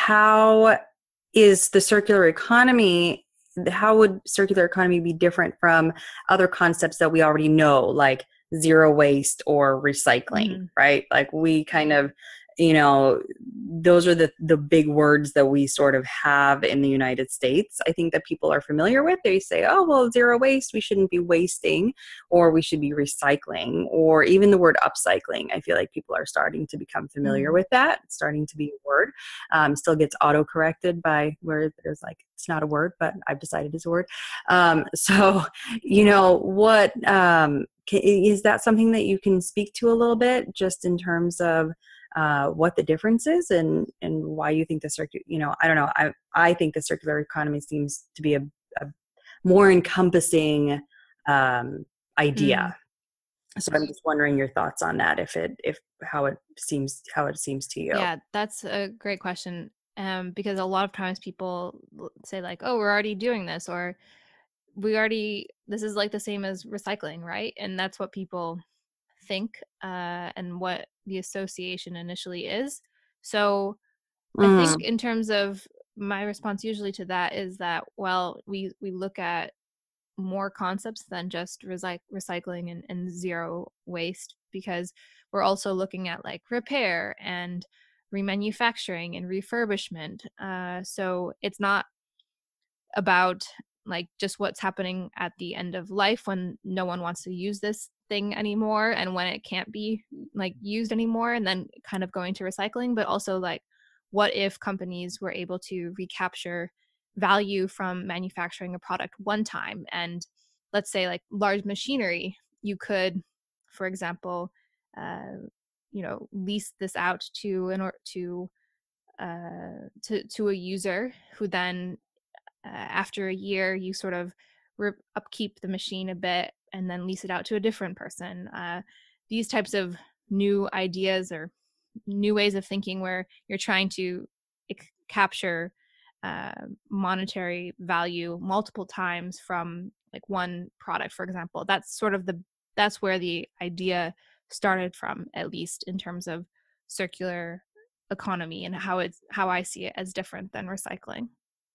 how is the circular economy, how would circular economy be different from other concepts that we already know, like zero waste or recycling, Mm-hmm. right? Like we kind of, you know, those are the the big words that we sort of have in the United States. I think that people are familiar with. They say, "Oh, well, zero waste, we shouldn't be wasting, or we should be recycling," or even the word upcycling. I feel like people are starting to become familiar Mm-hmm. with that. It's starting to be a word. Um, still gets auto corrected by where there's like, it's not a word, but I've decided it's a word. Um, so, you know, what um, can, is that something that you can speak to a little bit, just in terms of uh, what the difference is, and and why you think the circular, you know, I don't know. I I think the circular economy seems to be a, a more encompassing um, idea. Mm. So I'm just wondering your thoughts on that, if it, if how it seems, how it seems to you. Yeah, that's a great question. Um, because a lot of times people say like, "Oh, we're already doing this," or "We already this is like the same as recycling, right?" And that's what people think, uh, and what the association initially is. So I think Mm, in terms of my response usually to that is that, well, we we look at more concepts than just recy- recycling and, and zero waste, because we're also looking at like repair and remanufacturing and refurbishment. Uh, so it's not about like just what's happening at the end of life when no one wants to use this thing anymore and when it can't be like used anymore, and then kind of going to recycling, but also like what if companies were able to recapture value from manufacturing a product one time. And let's say like large machinery, you could, for example, uh, you know, lease this out to an or to uh, to to a user who then uh, after a year you sort of re- upkeep the machine a bit and then lease it out to a different person. Uh, these types of new ideas or new ways of thinking where you're trying to ex- capture uh, monetary value multiple times from like one product, for example, that's sort of the that's where the idea started from, at least in terms of circular economy and how it's how I see it as different than recycling.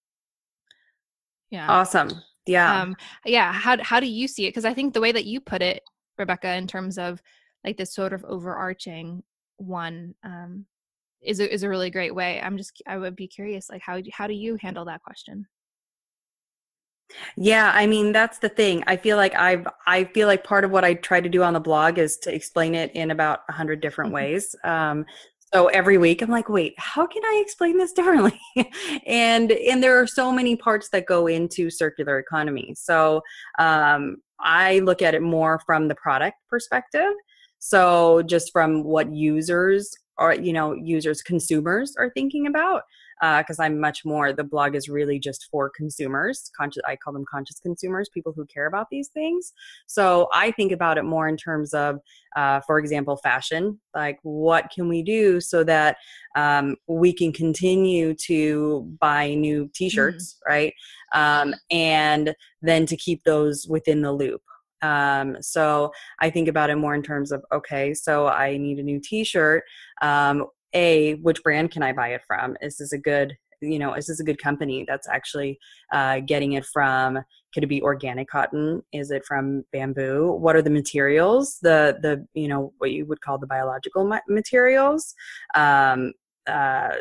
Yeah. awesome. Yeah. Um, yeah. How how do you see it? Because I think the way that you put it, Rebecca, in terms of like this sort of overarching one, um, is a, is a really great way. I'm just I would be curious, like how how do you handle that question? Yeah, I mean, that's the thing. I feel like I've I feel like part of what I try to do on the blog is to explain it in about a hundred different ways. Um, so every week I'm like, wait, how can I explain this differently? and and there are so many parts that go into circular economy. So um, I look at it more from the product perspective. So just from what users are, you know, users, consumers are thinking about. because uh, I'm much more, the blog is really just for consumers, conscious, I call them conscious consumers, people who care about these things. So I think about it more in terms of, uh, for example, fashion, like what can we do so that um, we can continue to buy new Mm. t-shirts, right? Um, and then to keep those within the loop. Um, so I think about it more in terms of, okay, so I need a new t-shirt. Um, a, which brand can I buy it from? Is this a good, you know, is this a good company that's actually uh, getting it from? Could it be organic cotton? Is it from bamboo? What are the materials? The, the, you know, what you would call the biological ma- materials? Um, uh,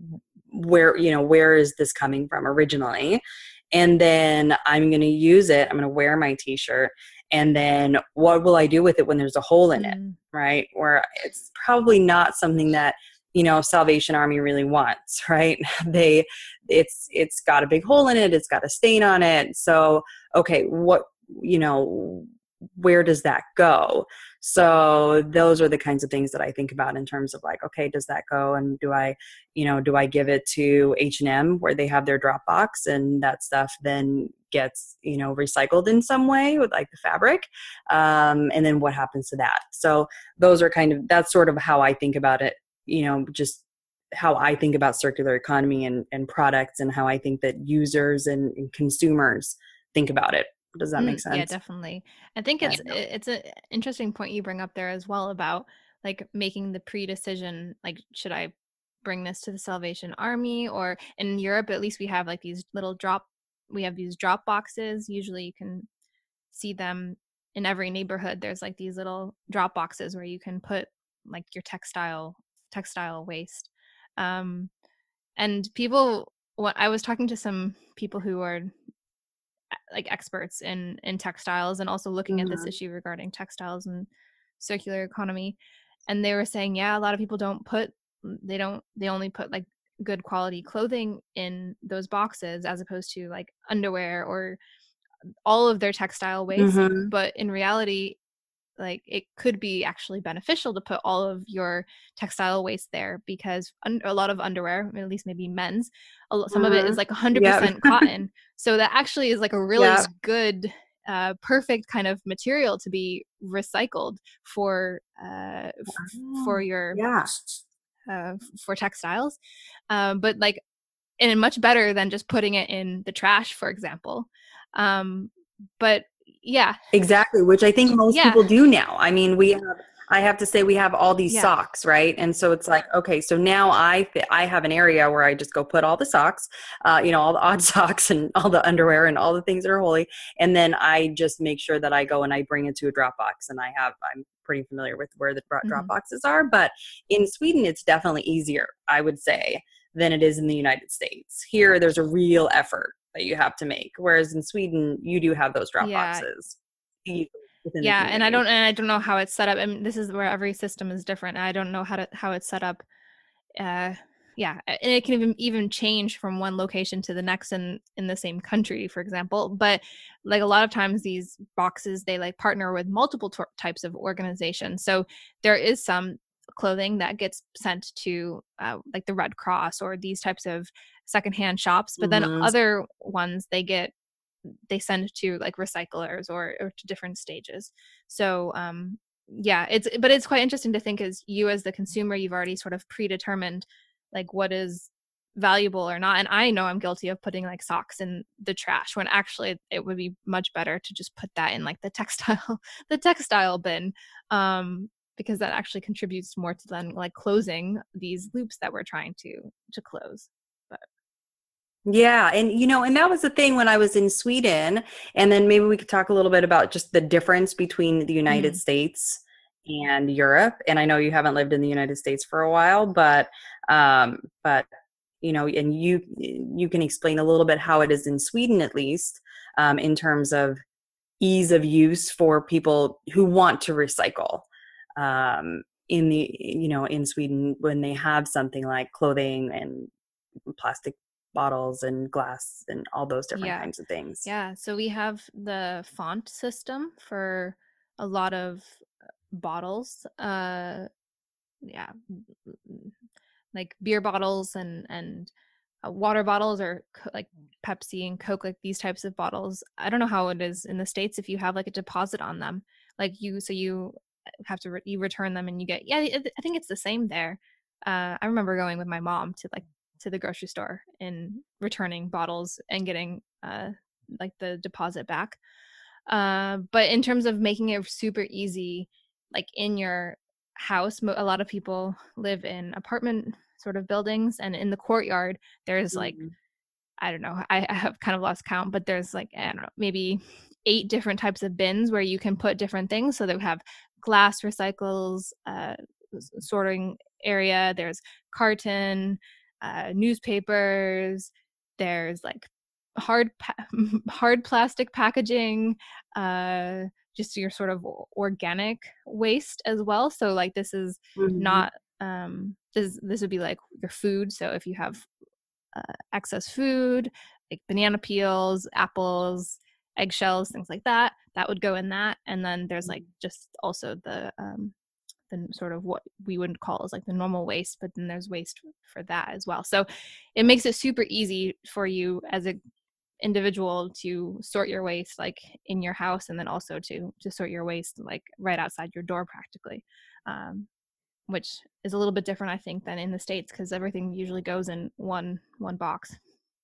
where, you know, where is this coming from originally? And then I'm going to use it. I'm going to wear my t-shirt. And then what will I do with it when there's a hole in it? Mm. Right? Where it's probably not something that, you know, Salvation Army really wants, right? They, it's, it's got a big hole in it. It's got a stain on it. So, okay, what, you know, where does that go? So those are the kinds of things that I think about in terms of like, okay, does that go? And do I, you know, do I give it to H and M where they have their drop box and that stuff then gets, you know, recycled in some way with like the fabric? Um, and then what happens to that? So those are kind of, that's sort of how I think about it, you know, just how I think about circular economy and, and products and how I think that users and, and consumers think about it. Does that make Mm, yeah, sense? definitely. I think Yeah. it's it- it's an interesting point you bring up there as well about like making the pre-decision, like should I bring this to the Salvation Army? Or in Europe at least we have like these little drop we have these drop boxes. Usually you can see them in every neighborhood. There's like these little drop boxes where you can put like your textile textile waste. Um, and people, what I was talking to some people who are like experts in in textiles and also looking at this Mhm. issue regarding textiles and circular economy, and they were saying yeah, a lot of people don't put they don't they only put like good quality clothing in those boxes as opposed to like underwear or all of their textile waste. Mhm. But in reality, like it could be actually beneficial to put all of your textile waste there because un- a lot of underwear, at least maybe men's, a lo- some of it is Mhm. like Yep. one hundred percent cotton. So that actually is like a really Yep. good, uh, perfect kind of material to be recycled for uh, f- for Oh, your yeah. uh, for textiles. Um, but like, and much better than just putting it in the trash, for example. Um, but yeah, Exactly, which I think most yeah, people do now. I mean, we have, I have to say we have all these yeah. socks, right? And so it's like, okay, so now I fi- I have an area where I just go put all the socks, uh, you know, all the odd socks and all the underwear and all the things that are holy, and then I just make sure that I go and I bring it to a drop box, and I have I'm pretty familiar with where the dro- drop Hmm. boxes are, but in Sweden it's definitely easier, I would say, than it is in the United States. Here, there's a real effort that you have to make, whereas in Sweden, you do have those drop Yeah, boxes within the yeah, and I community. don't and I don't know how it's set up. I mean, this is where every system is different. I don't know how to how it's set up. Uh, yeah, and it can even even change from one location to the next in in the same country, for example. But like a lot of times, these boxes they like partner with multiple t- types of organizations. So there is some clothing that gets sent to uh, like the Red Cross or these types of secondhand shops, but then Mhm. other ones they get they send to like recyclers or, or to different stages. So um yeah, it's but it's quite interesting to think as you as the consumer, you've already sort of predetermined like what is valuable or not. And I know I'm guilty of putting like socks in the trash when actually it would be much better to just put that in like the textile the textile bin. Um because that actually contributes more to then like closing these loops that we're trying to to close. But Yeah, and you know, and that was the thing when I was in Sweden, and then maybe we could talk a little bit about just the difference between the United mm, States and Europe. And I know you haven't lived in the United States for a while, but um, but you know, and you you can explain a little bit how it is in Sweden, at least, um, in terms of ease of use for people who want to recycle. Um, in the you know in Sweden when they have something like clothing and plastic bottles and glass and all those different yeah. kinds of things. Yeah, so we have the font system for a lot of uh, bottles. Uh, yeah, like beer bottles and and uh, water bottles or co- like Pepsi and Coke, like these types of bottles. I don't know how it is in the States if you have like a deposit on them, like you, so you have to re- you return them and you get, yeah, it, I think it's the same there. Uh, I remember going with my mom to like to the grocery store and returning bottles and getting uh like the deposit back. Uh, but in terms of making it super easy, like in your house, a lot of people live in apartment sort of buildings, and in the courtyard, there's like, Mhm. I don't know, I, I have kind of lost count, but there's like, I don't know, maybe eight different types of bins where you can put different things. So they have glass recycles, uh, sorting area, there's carton, uh, newspapers, there's like hard pa- hard plastic packaging, uh, just your sort of organic waste as well. So like this is Mhm. not um, this this would be like your food. So if you have uh, excess food, like banana peels, apples, eggshells, things like that, that would go in that. And then there's like just also the um, the sort of what we would call as like the normal waste, but then there's waste for that as well. So it makes it super easy for you as a individual to sort your waste like in your house, and then also to to sort your waste like right outside your door practically, um, which is a little bit different I think than in the States because everything usually goes in one one box.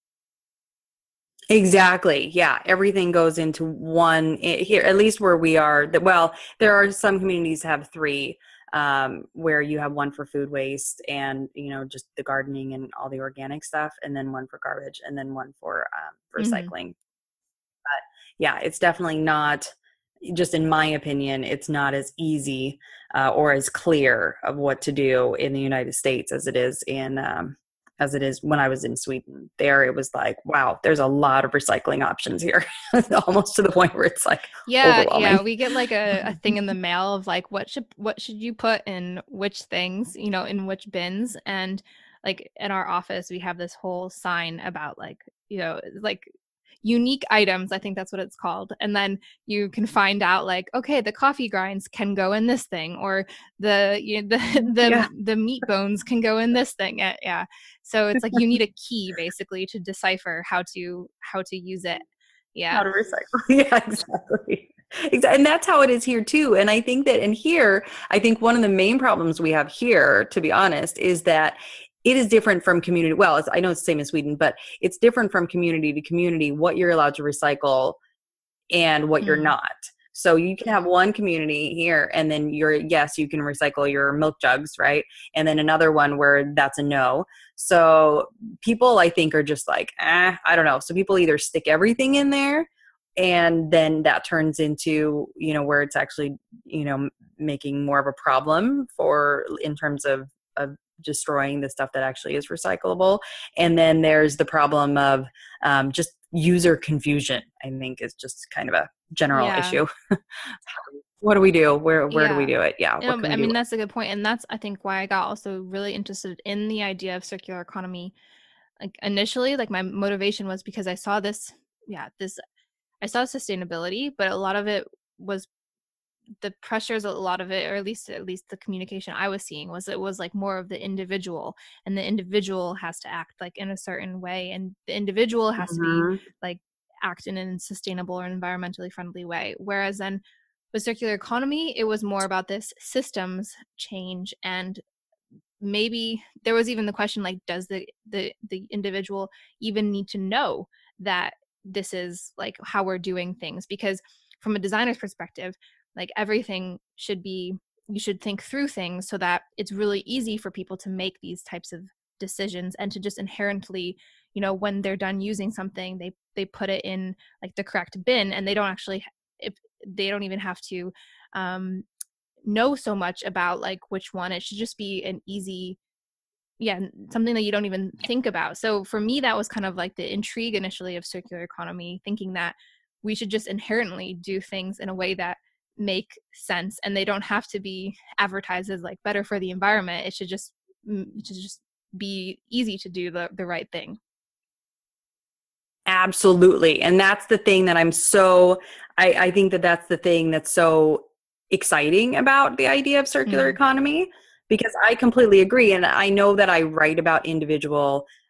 Exactly. Yeah. Everything goes into one i- here, at least where we are. th- Well, there are some communities have three, um, where you have one for food waste and, you know, just the gardening and all the organic stuff, and then one for garbage, and then one for um, Mm-hmm. recycling. But yeah, it's definitely not, just in my opinion, it's not as easy uh, or as clear of what to do in the United States as it is in um, as it is when I was in Sweden. There, it was like, wow, there's a lot of recycling options here, almost to the point where it's like Yeah, yeah, overwhelming. we get like a, a thing in the mail of like what should what should you put in which things, you know, in which bins. And like in our office we have this whole sign about like, you know, like unique items, I think that's what it's called. And then you can find out like, okay, the coffee grinds can go in this thing, or the you know, the Yeah, the the meat bones can go in this thing. Yeah, yeah. So it's like you need a key basically to decipher how to how to use it. how Yeah. to recycle. Yeah, exactly. Exactly. And that's how it is here too. And I think that in here, I think one of the main problems we have here, to be honest, is that it is different from community. Well, it's, I know it's the same as Sweden, but it's different from community to community what you're allowed to recycle and what you're Mm. not. So you can have one community here, and then you're, yes, you can recycle your milk jugs, right? And then another one where that's a no. So people, I think, are just like, eh, I don't know. So people either stick everything in there, and then that turns into, you know, where it's actually, you know, making more of a problem for, in terms of, of destroying the stuff that actually is recyclable. And then there's the problem of um, just user confusion, I think, is just kind of a general Yeah. issue. What do we do? Where where do we Yeah. do it? Yeah, You what know, can but we I do? mean, that's a good point. And that's, I think, why I got also really interested in the idea of circular economy. Like initially, like my motivation was because I saw this, yeah, this, I saw sustainability, but a lot of it was the pressures, a lot of it, or at least, at least the communication I was seeing was it was like more of the individual, and the individual has to act like in a certain way. And the individual has to be Mhm. like act in a sustainable or environmentally friendly way. Whereas then with circular economy, it was more about this systems change. And maybe there was even the question like, does the the the individual even need to know that this is like how we're doing things? Because from a designer's perspective, like everything should be, you should think through things so that it's really easy for people to make these types of decisions, and to just inherently, you know, when they're done using something, they they put it in like the correct bin, and they don't actually, if they don't even have to um know so much about like which one. It should just be an easy, yeah, something that you don't even think about. So for me, that was kind of like the intrigue initially of circular economy, thinking that we should just inherently do things in a way that make sense, and they don't have to be advertised as like better for the environment. It should just mm, it should just be easy to do the the right thing. Absolutely. And that's the thing that I'm so, I, I think that that's the thing that's so exciting about the idea of circular Mm. economy, because I completely agree. And I know that I write about individual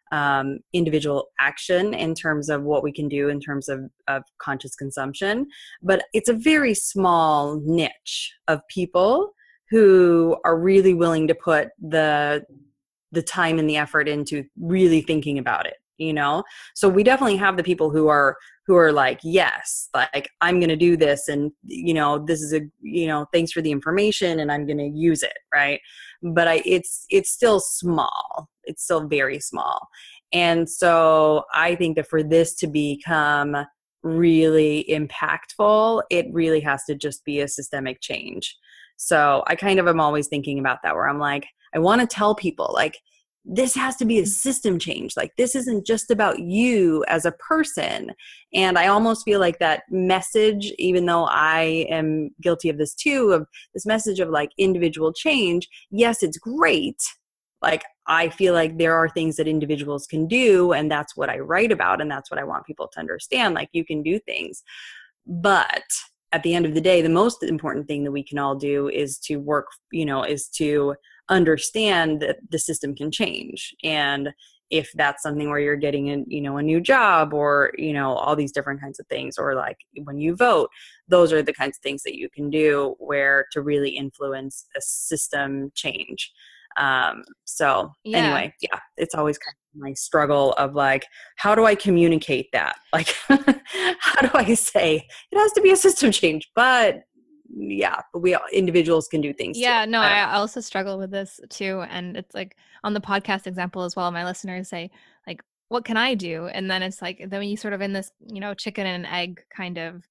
um, individual action in terms of what we can do in terms of, of conscious consumption. But it's a very small niche of people who are really willing to put the the time and the effort into really thinking about it, you know. So we definitely have the people who are who are like, yes, like I'm going to do this, and you know, this is a, you know, thanks for the information and I'm going to use it, right? But I it's it's still small. It's still very small. And so I think that for this to become really impactful, it really has to just be a systemic change. So I kind of am always thinking about that, where I'm like, I want to tell people, like, this has to be a system change. Like, this isn't just about you as a person. And I almost feel like that message, even though I am guilty of this too, of this message of like individual change, yes, it's great. Like, I feel like there are things that individuals can do, and that's what I write about, and that's what I want people to understand. Like, you can do things. But at the end of the day, the most important thing that we can all do is to work, you know, is to understand that the system can change. And if that's something where you're getting a, you know, a new job, or, you know, all these different kinds of things, or like when you vote, those are the kinds of things that you can do where to really influence a system change. Um, so Yeah. anyway, yeah, it's always kind of my struggle of like, how do I communicate that? Like, how do I say it has to be a system change? But yeah, but we individuals can do things too. Yeah, no, I don't I know. also struggle with this too. And it's like on the podcast example as well, my listeners say, like, what can I do? And then it's like, then you sort of in this, you know, chicken and egg kind of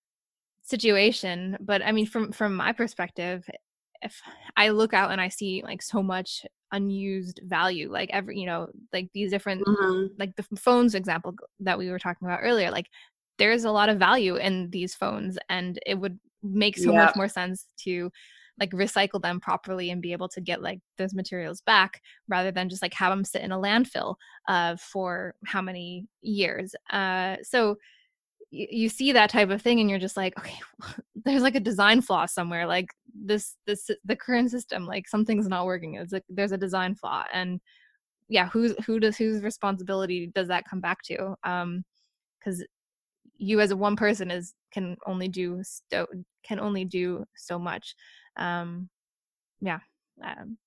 situation. But I mean, from from my perspective, if I look out and I see like so much unused value, like every, you know, like these different, Mhm. like the phones example that we were talking about earlier, like there's a lot of value in these phones, and it would make so Yeah. much more sense to like recycle them properly and be able to get like those materials back, rather than just like have them sit in a landfill uh, for how many years. Uh, so you, you see that type of thing and you're just like, okay, there's like a design flaw somewhere. Like this, this, the current system, like something's not working. It's like there's a design flaw, and yeah, who's who does whose responsibility does that come back to? Um, because you as a one person is can only do so can only do so much. Um, yeah. Um,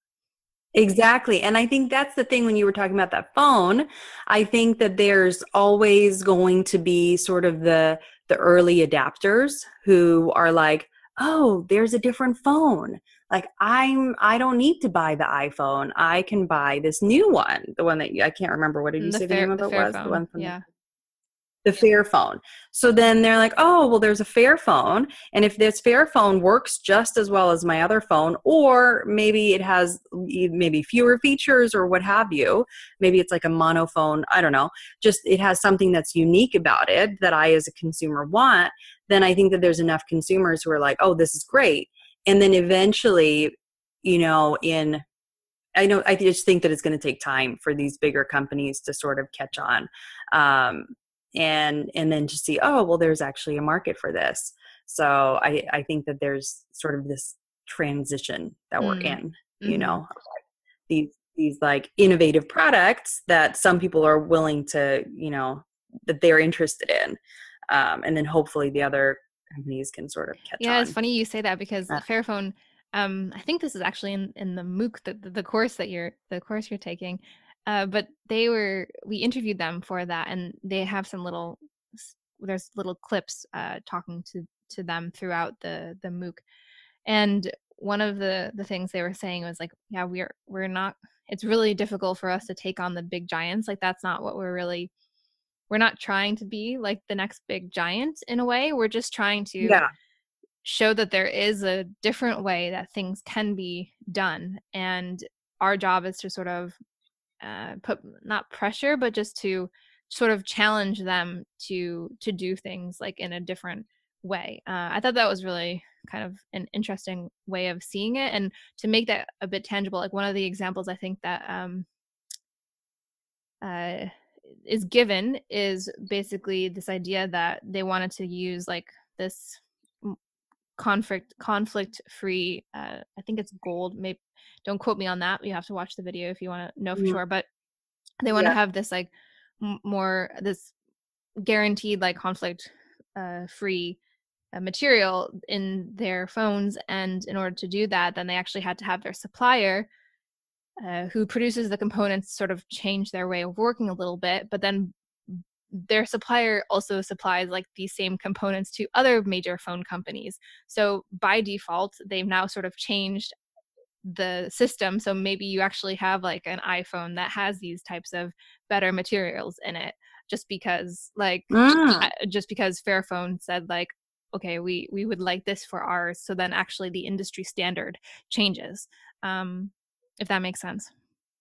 Exactly. And I think that's the thing when you were talking about that phone. I think that there's always going to be sort of the the early adapters who are like, "Oh, there's a different phone. Like I'm I don't need to buy the iPhone. I can buy this new one." The one that you, I can't remember, what did you the say the fair name of the it fair was? The phone. one from Yeah. the Fairphone. So then they're like, oh, well, there's a Fairphone. And if this Fairphone works just as well as my other phone, or maybe it has maybe fewer features or what have you, maybe it's like a monophone, I don't know, just it has something that's unique about it that I as a consumer want, then I think that there's enough consumers who are like, oh, this is great. And then eventually, you know, in I know I just think that it's going to take time for these bigger companies to sort of catch on, um, and and then to see, oh, well, there's actually a market for this. So I I think that there's sort of this transition that we're Mm. in. You Mm-hmm. know, these these like innovative products that some people are willing to, you know, that they're interested in, um, and then hopefully the other companies can sort of catch Yeah, it's on. funny you say that because Uh, Fairphone, um, I think this is actually in, in the MOOC, the, the the course that you're the course you're taking. Uh, but they were we interviewed them for that, and they have some little s- there's little clips uh, talking to to them throughout the the MOOC. And one of the the things they were saying was like, yeah, we're we're not. It's really difficult for us to take on the big giants. Like that's not what we're really. We're not trying to be like the next big giant in a way. We're just trying to yeah, show that there is a different way that things can be done, and our job is to sort of uh, put not pressure but just to sort of challenge them to to do things like in a different way. uh, I thought that was really kind of an interesting way of seeing it, and to make that a bit tangible, like one of the examples I think that um, uh, is given is basically this idea that they wanted to use like this conflict conflict free, uh, I think it's gold, maybe don't quote me on that, you have to watch the video if you want to know for mm, sure, but They want to Yeah. have this like m- more this guaranteed like conflict uh, free uh, material in their phones. And in order to do that, then they actually had to have their supplier uh, who produces the components sort of change their way of working a little bit, but then their supplier also supplies like these same components to other major phone companies. So by default, they've now sort of changed the system. So maybe you actually have like an iPhone that has these types of better materials in it, just because like Mm. just because Fairphone said like, okay, we we would like this for ours. So then actually the industry standard changes. Um, if that makes sense.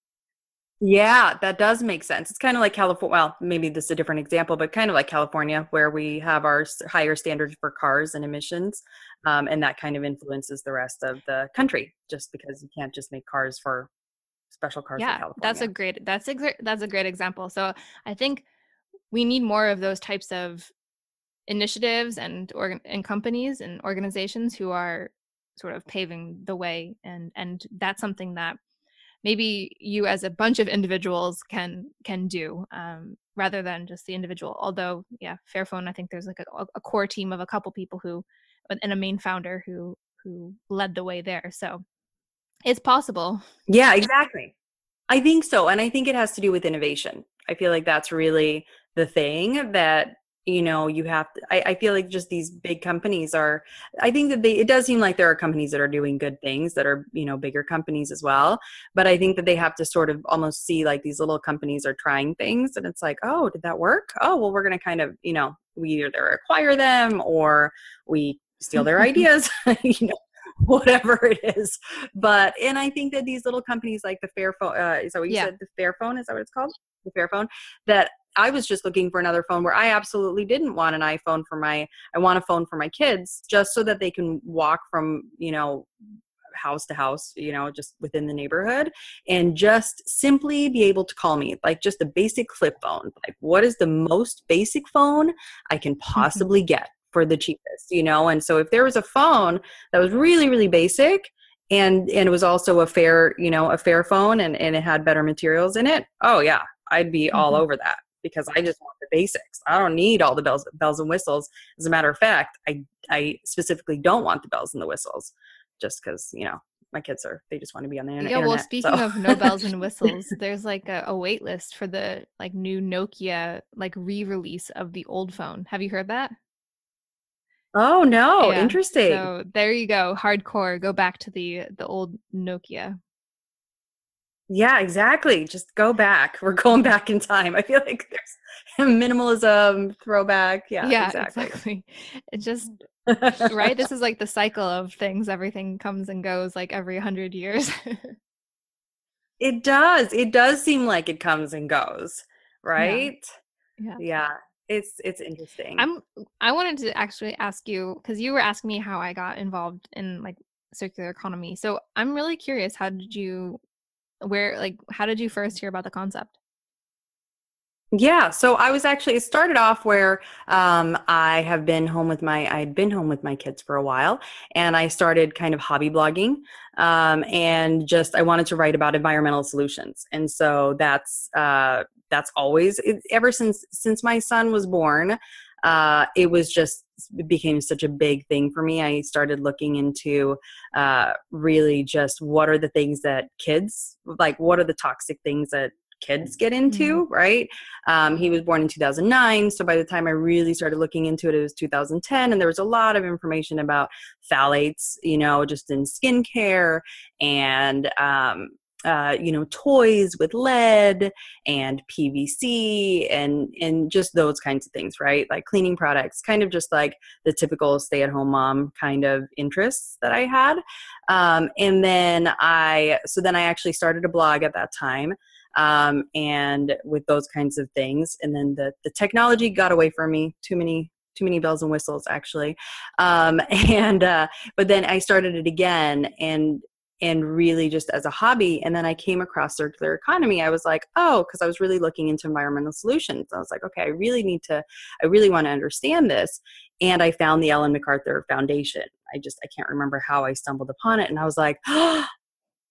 Yeah, that does make sense. It's kind of like California. Well, maybe this is a different example, but kind of like California, where we have our s- higher standards for cars and emissions, um, and that kind of influences the rest of the country. Just because you can't just make cars for special cars for Yeah, that's a California. great that's a great that's a great example. So I think we need more of those types of initiatives and organ- and companies and organizations who are sort of paving the way, and and that's something that maybe you as a bunch of individuals can can do, um, rather than just the individual. Although yeah, Fairphone, I think there's like a, a core team of a couple people who and a main founder who who led the way there, so it's possible. Yeah, exactly. I think so. And I think it has to do with innovation. I feel like that's really the thing that, you know, you have to, I, I feel like just these big companies are, I think that they, it does seem like there are companies that are doing good things that are, you know, bigger companies as well. But I think that they have to sort of almost see like these little companies are trying things and it's like, oh, did that work? Oh, well, we're going to kind of, you know, we either acquire them or we steal their ideas, you know, whatever it is. But and I think that these little companies like the Fairphone, uh, is that what you Yeah. said? The Fairphone, is that what it's called? The Fairphone. That I was just looking for another phone where I absolutely didn't want an iPhone for my. I want a phone for my kids just so that they can walk from you know house to house, you know, just within the neighborhood and just simply be able to call me like just a basic flip phone. Like, what is the most basic phone I can possibly get for the cheapest, you know? And so if there was a phone that was really, really basic and and it was also a fair, you know, a fair phone and, and it had better materials in it, oh yeah, I'd be all over that because I just want the basics. I don't need all the bells bells and whistles. As a matter of fact, I I specifically don't want the bells and the whistles just because you know my kids are they just want to be on the Yeah, well, internet so speaking of no bells and whistles, there's like a, a wait list for the like new Nokia like re-release of the old phone. Have you heard that? oh no, Yeah. interesting. So there you go. Hardcore. Go back to the the old Nokia. Yeah, exactly, just go back. We're going back in time. I feel like there's minimalism throwback. Yeah, Yeah, exactly. exactly. It just right. This is like the cycle of things. Everything comes and goes like every hundred years. It does it does seem like it comes and goes, Yeah. right? Yeah. Yeah, it's it's interesting. I'm I wanted to actually ask you because you were asking me how I got involved in like circular economy. So I'm really curious, how did you where like how did you first hear about the concept? Yeah, so I was actually it started off where um, I have been home with my I had been home with my kids for a while, and I started kind of hobby blogging, um, and just I wanted to write about environmental solutions, and so that's uh, that's always it, ever since since my son was born, uh, it was just it became such a big thing for me. I started looking into uh, really just what are the things that kids like, what are the toxic things that kids get Mm, into, right? Um, he was born in two thousand nine. So by the time I really started looking into it, it was two thousand ten. And there was a lot of information about phthalates, you know, just in skincare and, um, uh, you know, toys with lead and P V C and and just those kinds of things, right? Like cleaning products, kind of just like the typical stay-at-home mom kind of interests that I had. Um, and then I, so then I actually started a blog at that time, um, and with those kinds of things. And then the the technology got away from me. Too many too many bells and whistles, actually. Um, and uh, but then I started it again, and and really just as a hobby. And then I came across circular economy. I was like, oh, because I was really looking into environmental solutions. I was like, okay, I really need to, I really want to understand this. And I found the Ellen MacArthur Foundation. I just I can't remember how I stumbled upon it, and I was like, oh,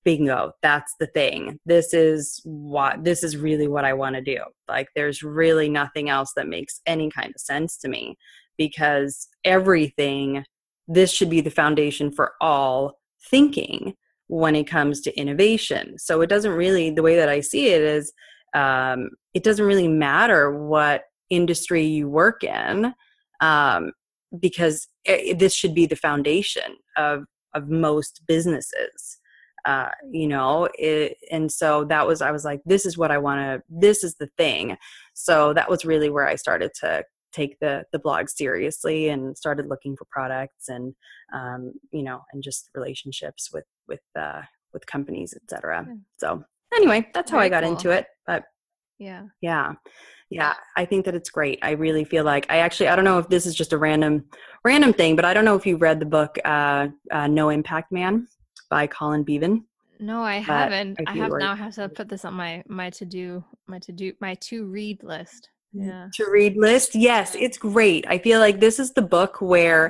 bingo, that's the thing. This is what, this is really what I want to do. Like, there's really nothing else that makes any kind of sense to me, because everything, this should be the foundation for all thinking when it comes to innovation. So it doesn't really, the way that I see it is, um, it doesn't really matter what industry you work in, um, because it, this should be the foundation of, of most businesses. Uh, you know, it, and so that was, I was like, this is what I want to, this is the thing. So that was really where I started to take the, the blog seriously and started looking for products and, um, you know, and just relationships with, with, uh, with companies, et cetera. Yeah. So anyway, that's Very how I got cool. into it. But yeah, yeah, yeah, I think that it's great. I really feel like I actually, I don't know if this is just a random, random thing, but I don't know if you read the book, uh, uh No Impact Man by Colin Beavan. No, I haven't. I have now have to put this on my my to do my to do my to read list. Yeah. To read list. Yes, it's great. I feel like this is the book where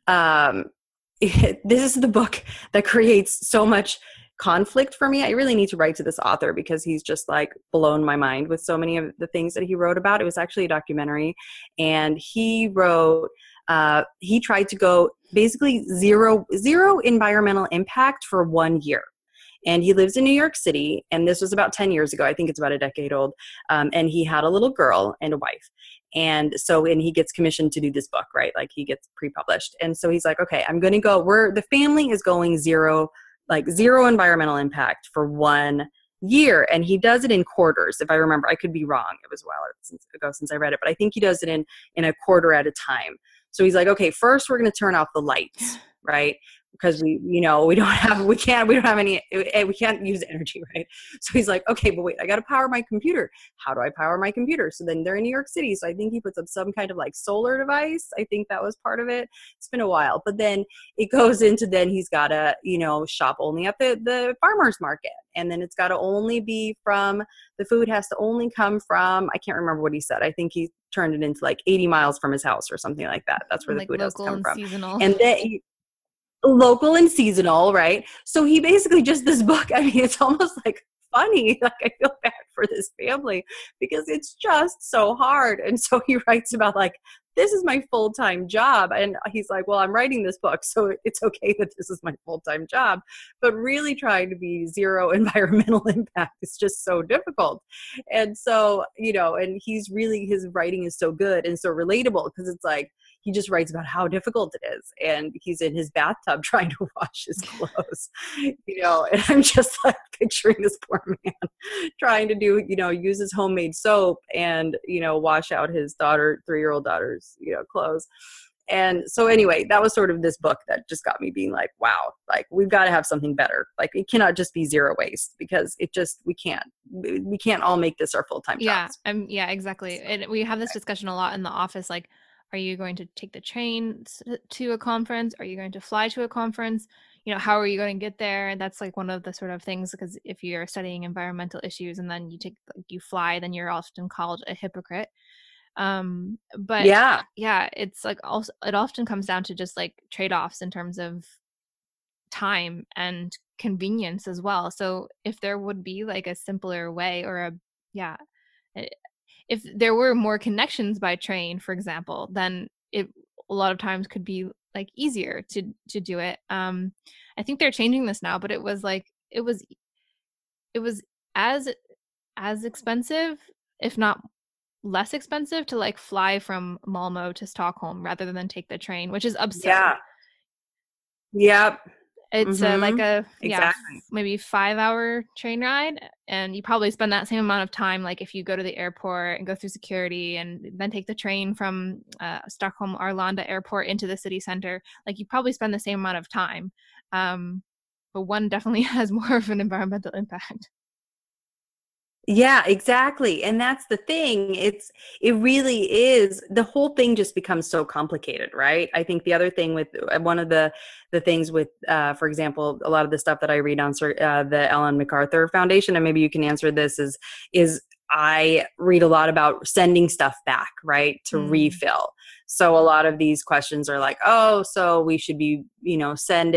um it, this is the book that creates so much conflict for me. I really need to write to this author because he's just like blown my mind with so many of the things that he wrote about. It was actually a documentary, and he wrote uh he tried to go basically zero zero environmental impact for one year. And he lives in New York City, and this was about ten years ago. I think it's about a decade old. Um, and he had a little girl and a wife. And so, and he gets commissioned to do this book, right? Like, he gets pre-published. And so he's like, okay, I'm going to go, we're, the family is going zero, like zero environmental impact for one year. And he does it in quarters. If I remember, I could be wrong. It was a while ago since I read it, but I think he does it in, in a quarter at a time. So he's like, okay, first we're going to turn off the lights, right? Because we, you know, we don't have, we can't, we don't have any, we can't use energy, right? So he's like, okay, but wait, I got to power my computer. How do I power my computer? So then they're in New York City. So I think he puts up some kind of like solar device. I think that was part of it. It's been a while, but then it goes into, then he's got to, you know, shop only at the, the farmer's market. And then it's got to only be from, the food has to only come from, I can't remember what he said. I think he turned it into like eighty miles from his house or something like that. That's where like the food has to come from. Seasonal. And then he, local and seasonal, right? So he basically just, this book, I mean, it's almost like funny. Like, I feel bad for this family because it's just so hard. And so he writes about like, this is my full-time job. And he's like, well, I'm writing this book, so it's okay that this is my full-time job. But really trying to be zero environmental impact is just so difficult. And so, you know, and he's really, his writing is so good and so relatable because it's like, he just writes about how difficult it is. And he's in his bathtub trying to wash his clothes, you know, and I'm just like picturing this poor man trying to do, you know, use his homemade soap and, you know, wash out his daughter, three-year-old daughter's, you know, clothes. And so anyway, that was sort of this book that just got me being like, wow, like we've got to have something better. Like, it cannot just be zero waste because it just, we can't, we can't all make this our full-time jobs. Yeah. Um, yeah, exactly. And we have this discussion a lot in the office. Like, are you going to take the train to a conference? Are you going to fly to a conference? You know, how are you going to get there? And that's like one of the sort of things, because if you're studying environmental issues and then you take, like, you fly, then you're often called a hypocrite. Um, but yeah, yeah, it's like also, it often comes down to just like trade-offs in terms of time and convenience as well. So if there would be like a simpler way or a, yeah, if there were more connections by train, for example, then it a lot of times could be like easier to to do it. Um, I think they're changing this now, but it was like it was it was as as expensive, if not less expensive, to like fly from Malmo to Stockholm rather than take the train, which is absurd. Yeah. Yep. It's mm-hmm. uh, like a yeah exactly. maybe five hour train ride, and you probably spend that same amount of time like if you go to the airport and go through security and then take the train from uh, Stockholm Arlanda airport into the city center. Like, you probably spend the same amount of time, um, but one definitely has more of an environmental impact. Yeah, exactly. And that's the thing. It's, it really is, the whole thing just becomes so complicated, right? I think the other thing with one of the, the things with, uh, for example, a lot of the stuff that I read on uh, the Ellen MacArthur Foundation, and maybe you can answer this, is, is I read a lot about sending stuff back, right? To mm. refill. So a lot of these questions are like, oh, so we should be, you know, send it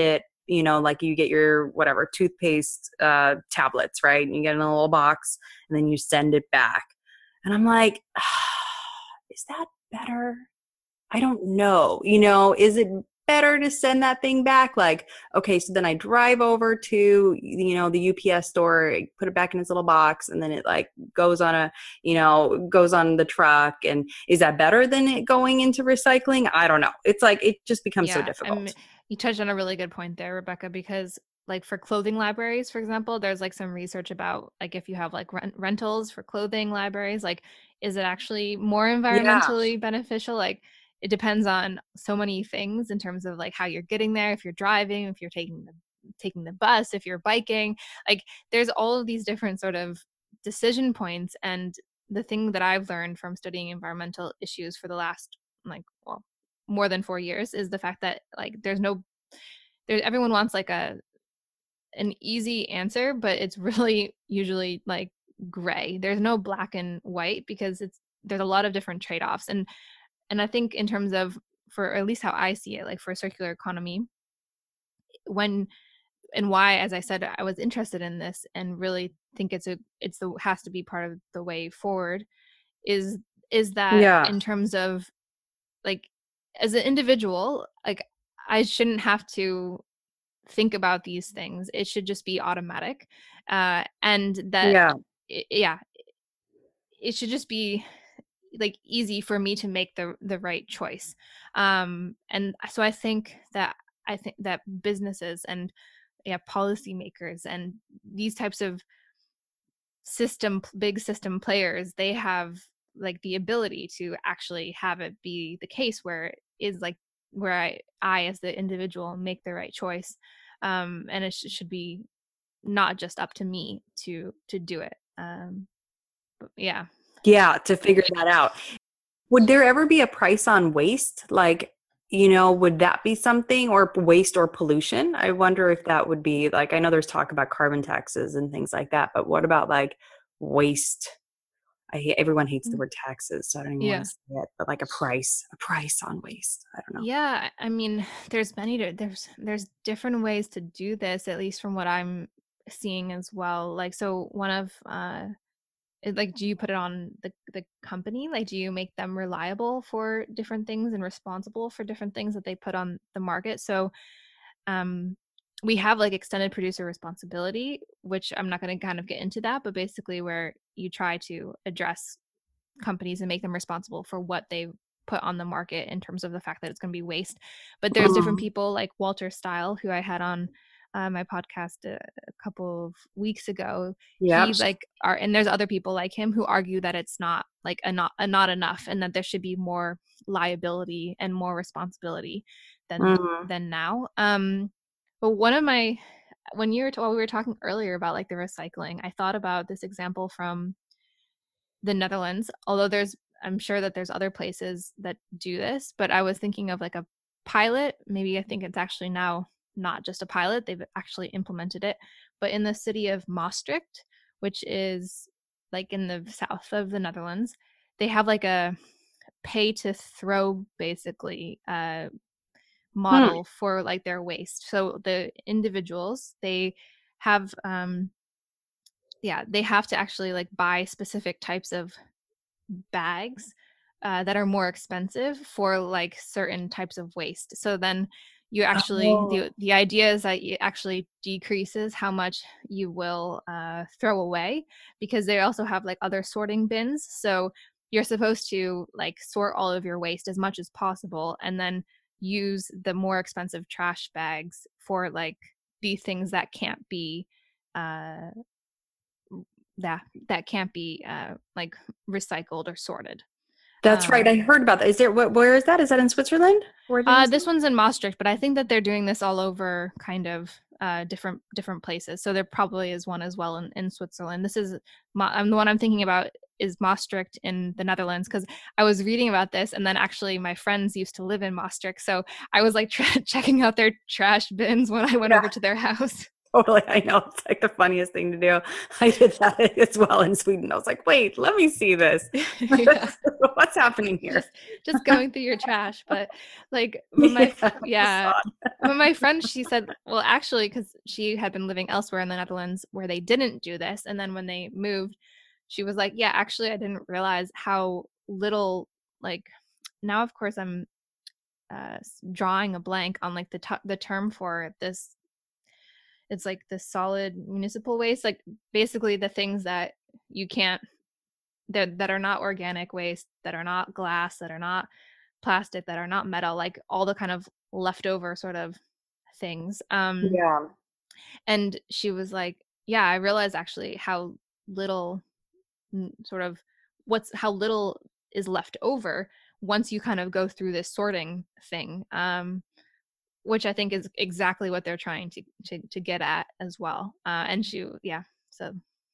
you know, like you get your whatever toothpaste uh, tablets, right? And you get it in a little box and then you send it back. And I'm like, ah, is that better? I don't know. You know, is it better to send that thing back? Like, okay, so then I drive over to, you know, the U P S store, put it back in its little box, and then it like goes on a, you know, goes on the truck. And is that better than it going into recycling? I don't know. It's like, it just becomes so Yeah, I mean, difficult. you touched on a really good point there, Rebecca, because like for clothing libraries, for example, there's like some research about like if you have like rent rentals for clothing libraries, like is it actually more Yeah. environmentally beneficial? Like it depends on so many things in terms of like how you're getting there, if you're driving, if you're taking the taking the bus, if you're biking, like there's all of these different sort of decision points. And the thing that I've learned from studying environmental issues for the last like well more than four years is the fact that like there's no there everyone wants like a an easy answer, but it's really usually like gray. There's no black and white because it's there's a lot of different trade-offs. And and I think in terms of for at least how I see it, like for a circular economy, when and why, as I said, I was interested in this and really think it's a it's the has to be part of the way forward is is that Yeah. in terms of like as an individual, like I shouldn't have to think about these things. It should just be automatic. Uh, and that, Yeah. i- yeah, it should just be like easy for me to make the the right choice. Um, and so I think that I think that businesses and yeah, policymakers and these types of system big system players, they have like the ability to actually have it be the case where it is like where i i as the individual make the right choice. Um and it sh- should be not just up to me to to do it. Um but yeah. Yeah. To figure that out. Would there ever be a price on waste? Like, you know, would that be something or waste or pollution? I wonder if that would be like, I know there's talk about carbon taxes and things like that, but what about like waste? I hate, everyone hates the Mm, word taxes, so I don't even want to yeah. say it, but like a price, a price on waste. I don't know. Yeah, I mean, there's many to, there's there's different ways to do this, at least from what I'm seeing as well. Like, so one of uh it- like do you put it on the the company? Like do you make them reliable for different things and responsible for different things that they put on the market? So um we have like extended producer responsibility, which I'm not going to kind of get into that, but basically where you try to address companies and make them responsible for what they put on the market in terms of the fact that it's going to be waste. But there's different Mm, people like Walter Style, who I had on uh, my podcast a, a couple of weeks ago. yep. He like are and there's other people like him who argue that it's not like a not a not enough and that there should be more liability and more responsibility than Mm. than now. Um, but one of my when you were while we were talking earlier about like the recycling, I thought about this example from the Netherlands, although there's I'm sure that there's other places that do this, but I was thinking of like a pilot. Maybe I think it's actually now not just a pilot, they've actually implemented it. But in the city of Maastricht, which is like in the south of the Netherlands, they have like a pay to throw basically uh Hmm. model for like their waste. So the individuals, they have um yeah, they have to actually like buy specific types of bags uh, that are more expensive for like certain types of waste. So then you actually Oh. the the idea is that it actually decreases how much you will uh, throw away because they also have like other sorting bins. So you're supposed to like sort all of your waste as much as possible and then use the more expensive trash bags for like the things that can't be uh that that can't be uh like recycled or sorted. That's right. I um heard about that. Is there, what, where is that? Is that in Switzerland? Where did you uh say? this one's in Maastricht, but I think that they're doing this all over kind of uh different different places, so there probably is one as well in, in Switzerland. This is Ma- I'm the one I'm thinking about is Maastricht in the Netherlands because I was reading about this and then actually my friends used to live in Maastricht, so I was like tra- checking out their trash bins when I went Yeah. over to their house. Totally. I know. It's like the funniest thing to do. I did that as well in Sweden. I was like, wait, let me see this. Yeah. What's happening here? just just going through your trash. But like when my Yeah, f- I yeah, saw when my friend, she said, well, actually, because she had been living elsewhere in the Netherlands where they didn't do this, and then when they moved, she was like, yeah, actually, I didn't realize how little, like, now of course I'm uh drawing a blank on like the t- the term for this. It's like the solid municipal waste, like basically the things that you can't, that that are not organic waste, that are not glass, that are not plastic, that are not metal, like all the kind of leftover sort of things. Um, Yeah. and she was like, "Yeah, I realized actually how little, mm, sort of, what's how little is left over once you kind of go through this sorting thing." Um, which I think is exactly what they're trying to to, to get at as well. Uh, and she, yeah, so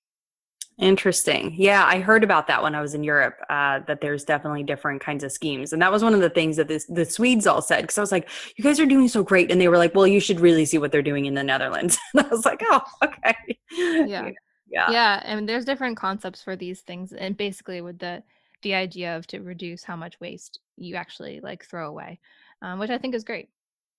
Interesting. Yeah, I heard about that when I was in Europe, uh, that there's definitely different kinds of schemes. And that was one of the things that this, the Swedes all said, because I was like, you guys are doing so great. And they were like, well, you should really see what they're doing in the Netherlands. And I was like, oh, okay. yeah. You know, yeah. Yeah, and there's different concepts for these things, and basically with the the idea of to reduce how much waste you actually like throw away, um, which I think is great.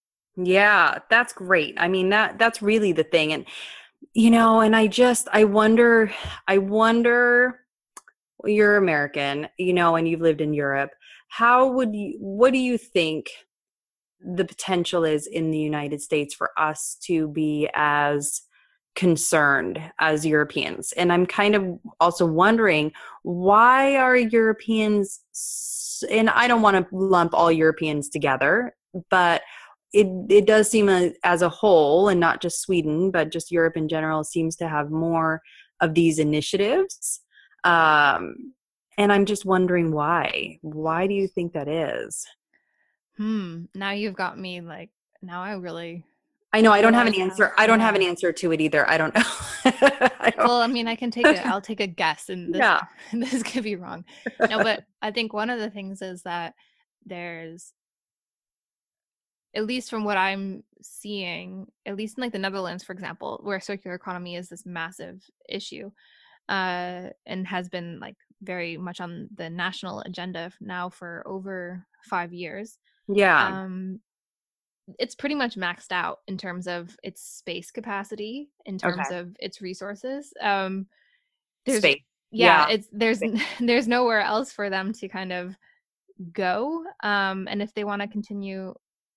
Yeah, that's great. I mean, that that's really the thing. And, you know, and I just, I wonder, I wonder, well, you're American, you know, and you've lived in Europe. How would you, what do you think the potential is in the United States for us to be as concerned as Europeans? And I'm kind of also wondering, why are Europeans, and I don't want to lump all Europeans together, but it it does seem a, as a whole, and not just Sweden, but just Europe in general, seems to have more of these initiatives. Um, and I'm just wondering why. Why do you think that is? Hmm. Now you've got me like, now I really I know I don't have an realize how, answer. I don't have an yeah. answer to it either. I don't know. I Well, I mean, I can take a, don't. I'll take a guess, and this Yeah. this could be wrong. No, but I think one of the things is that there's, at least from what I'm seeing, at least in like the Netherlands, for example, where circular economy is this massive issue, uh, and has been like very much on the national agenda now for over five years. Yeah. Um, it's pretty much maxed out in terms of its space capacity, in terms Okay. of its resources. Um, there's, Space. yeah, Yeah. it's there's Space. there's nowhere else for them to kind of go. Um, and if they want to continue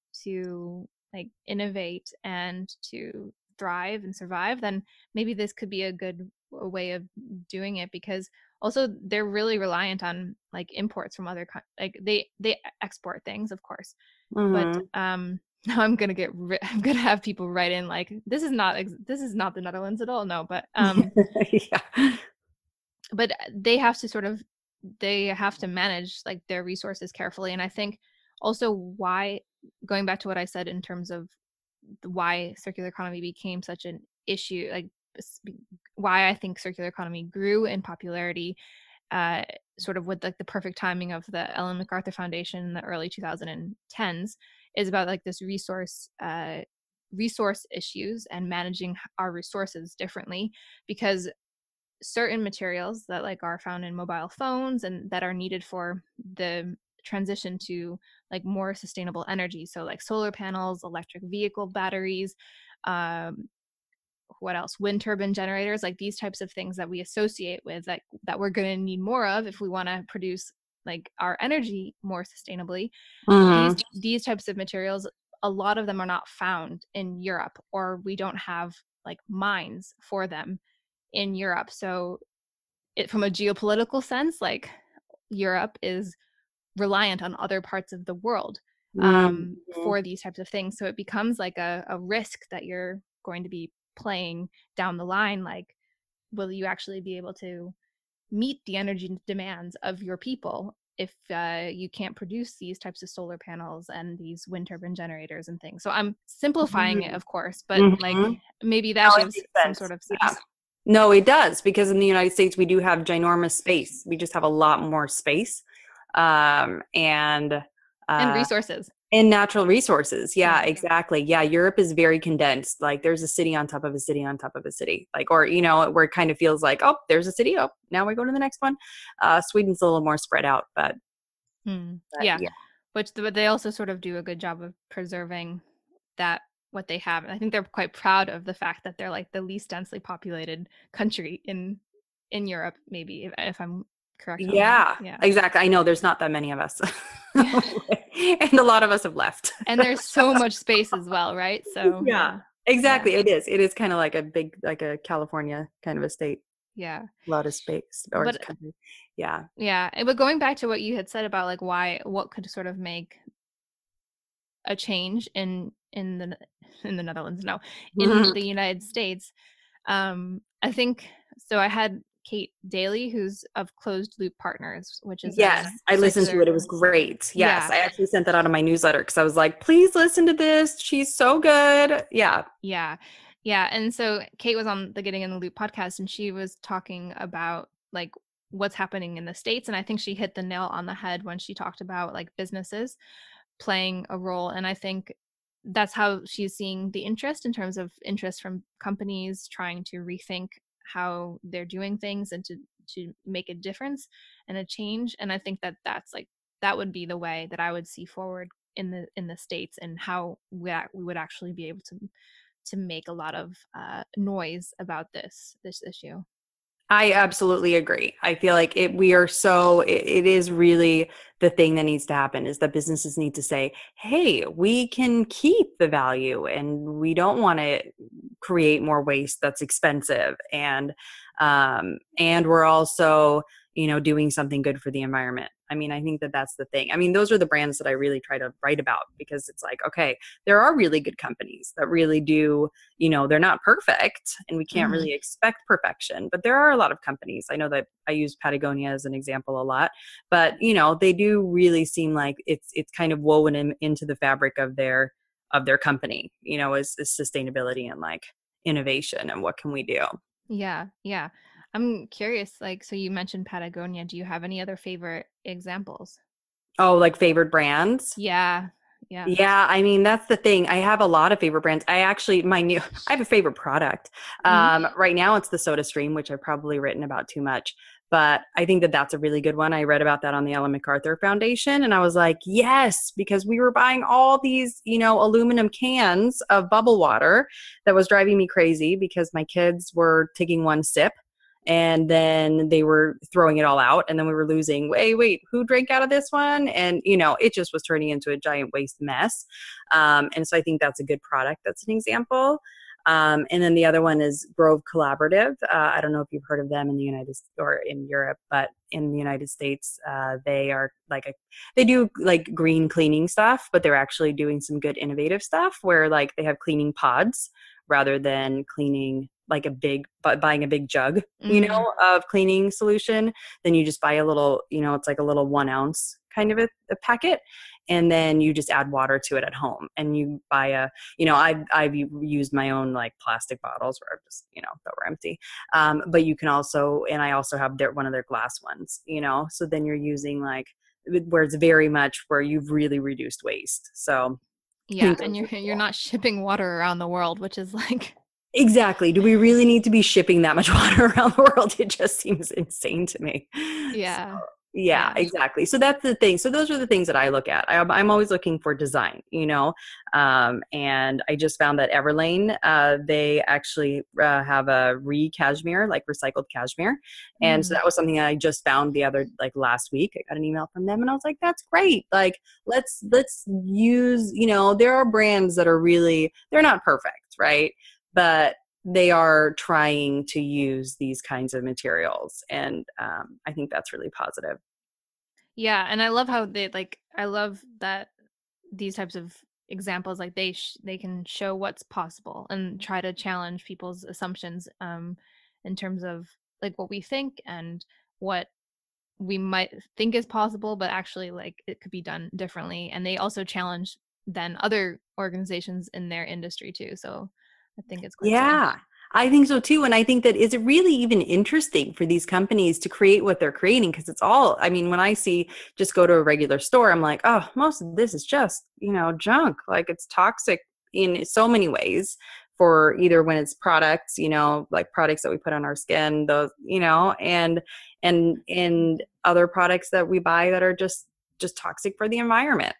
to like innovate and to thrive and survive, then maybe this could be a good a way of doing it, because also they're really reliant on like imports from other coun- like they they export things, of course, but Hmm. um now I'm gonna get ri- I'm gonna have people write in like, this is not ex- this is not the Netherlands at all. No, but um Yeah. but they have to sort of, they have to manage like their resources carefully. And I think also why, going back to what I said in terms of why circular economy became such an issue, like why I think circular economy grew in popularity, uh, sort of with like the perfect timing of the Ellen MacArthur Foundation in the early twenty tens, is about like this resource uh, resource issues and managing our resources differently, because certain materials that like are found in mobile phones and that are needed for the transition to like more sustainable energy, so like solar panels, electric vehicle batteries, um, what else, wind turbine generators, like these types of things that we associate with like that we're going to need more of if we want to produce like our energy more sustainably. these Hmm. these types of materials, a lot of them are not found in Europe, or we don't have like mines for them in Europe. So it, from a geopolitical sense, like Europe is reliant on other parts of the world, um, Hmm. for these types of things. So it becomes like a, a risk that you're going to be playing down the line. Like, will you actually be able to meet the energy demands of your people if uh, you can't produce these types of solar panels and these wind turbine generators and things? So I'm simplifying it, of course, but Hmm. like maybe No, that it gives makes some sense. sort of Yeah. sense. No, it does, because in the United States we do have ginormous space. We just have a lot more space, um, and And uh, resources. And natural resources. Yeah, Yeah. exactly. Yeah, Europe is very condensed. Like there's a city on top of a city on top of a city. Like, or, you know, where it kind of feels like, oh, there's a city. Oh, now we go to the next one. Uh, Sweden's a little more spread out, but, Hmm. but Yeah. yeah. Which, but they also sort of do a good job of preserving that what they have. And I think they're quite proud of the fact that they're like the least densely populated country in in Europe, maybe if, if I'm correct on that. Yeah, Yeah. exactly. I know there's not that many of us. Yeah. And a lot of us have left. And there's so much space as well, right? So Yeah, yeah. Yeah. exactly. It is. It is kind of like a big, like a California kind of a state. Yeah. A lot of space or But country. Yeah. yeah, and- but going back to what you had said about like why what could sort of make a change in in the in the Netherlands, no, in the United States. Um, I think so. I had Kate Daly, who's of Closed Loop Partners, which is Yes, a I listened to circular. it. It was great. Yes, Yeah, I actually sent that out of my newsletter because I was like, please listen to this. She's so good. Yeah. yeah, yeah. And so Kate was on the Getting in the Loop podcast, and she was talking about like what's happening in the States. And I think she hit the nail on the head when she talked about like businesses playing a role. And I think that's how she's seeing the interest in terms of interest from companies trying to rethink how they're doing things and to to make a difference and a change. And I think that that's like that would be the way that I would see forward in the in the States, and how we, we would actually be able to to make a lot of uh, noise about this this issue. I absolutely agree. I feel like it, we are so, it, it is really the thing that needs to happen is that businesses need to say, hey, we can keep the value and we don't want to create more waste that's expensive. And, um, and we're also, you know, doing something good for the environment. I mean, I think that that's the thing. I mean, those are the brands that I really try to write about because it's like, okay, there are really good companies that really do, you know, they're not perfect and we can't Mm-hmm. really expect perfection, but there are a lot of companies. I know that I use Patagonia as an example a lot, but you know, they do really seem like it's it's kind of woven in, into the fabric of their of their company, you know, is, is sustainability and like innovation and what can we do? Yeah, yeah. I'm curious, like, so you mentioned Patagonia. Do you have any other favorite examples? Oh, like favorite brands? Yeah, yeah. Yeah, I mean, that's the thing. I have a lot of favorite brands. I actually, my new, I have a favorite product. Hmm. Um, right now it's the Soda Stream, which I've probably written about too much, but I think that that's a really good one. I read about that on the Ellen MacArthur Foundation and I was like, yes, because we were buying all these, you know, aluminum cans of bubble water that was driving me crazy because my kids were taking one sip and then they were throwing it all out and then we were losing, wait wait who drank out of this one, and you know it just was turning into a giant waste mess. Um, and so I think that's a good product. That's an example. Um, and then the other one is Grove Collaborative. uh, I don't know if you've heard of them in the United States or in Europe, but in the United States uh, they are like a they do like green cleaning stuff, but they're actually doing some good innovative stuff where like they have cleaning pods rather than cleaning like a big but buying a big jug, you Mm, know, of cleaning solution. Then you just buy a little, you know, it's like a little one ounce kind of a, a packet, and then you just add water to it at home. And you buy a, you know, I've I've used my own like plastic bottles where I've just, you know, that were empty. Um, but you can also, and I also have their one of their glass ones, you know. So then you're using like where it's very much where you've really reduced waste. So I yeah, think and those you're are you're cool. not shipping water around the world, which is like, Exactly. Do we really need to be shipping that much water around the world? It just seems insane to me. So, yeah, yeah, yeah. exactly. So that's the thing. So those are the things that I look at. I'm, I'm always looking for design, you know. Um, and I just found that Everlane, uh, they actually uh, have a re-cashmere, like recycled cashmere. And so Mm, that was something I just found the other, like last week. I got an email from them and I was like, that's great. Like, let's, let's use, you know, there are brands that are really, they're not perfect, right? But they are trying to use these kinds of materials. And um, I think that's really positive. yeah, and I love how they like. I love that these types of examples, like they sh- they can show what's possible and try to challenge people's assumptions, um, in terms of like what we think and what we might think is possible, but actually like it could be done differently. And they also challenge then other organizations in their industry too. So I think it's quite cool. Yeah. I think so too. And I think that is it really even interesting for these companies to create what they're creating? Because it's all, I mean, when I see just go to a regular store, I'm like, oh, most of this is just, you know, junk. Like it's toxic in so many ways for either when it's products, you know, like products that we put on our skin, those, you know, and, and, and other products that we buy that are just, just toxic for the environment.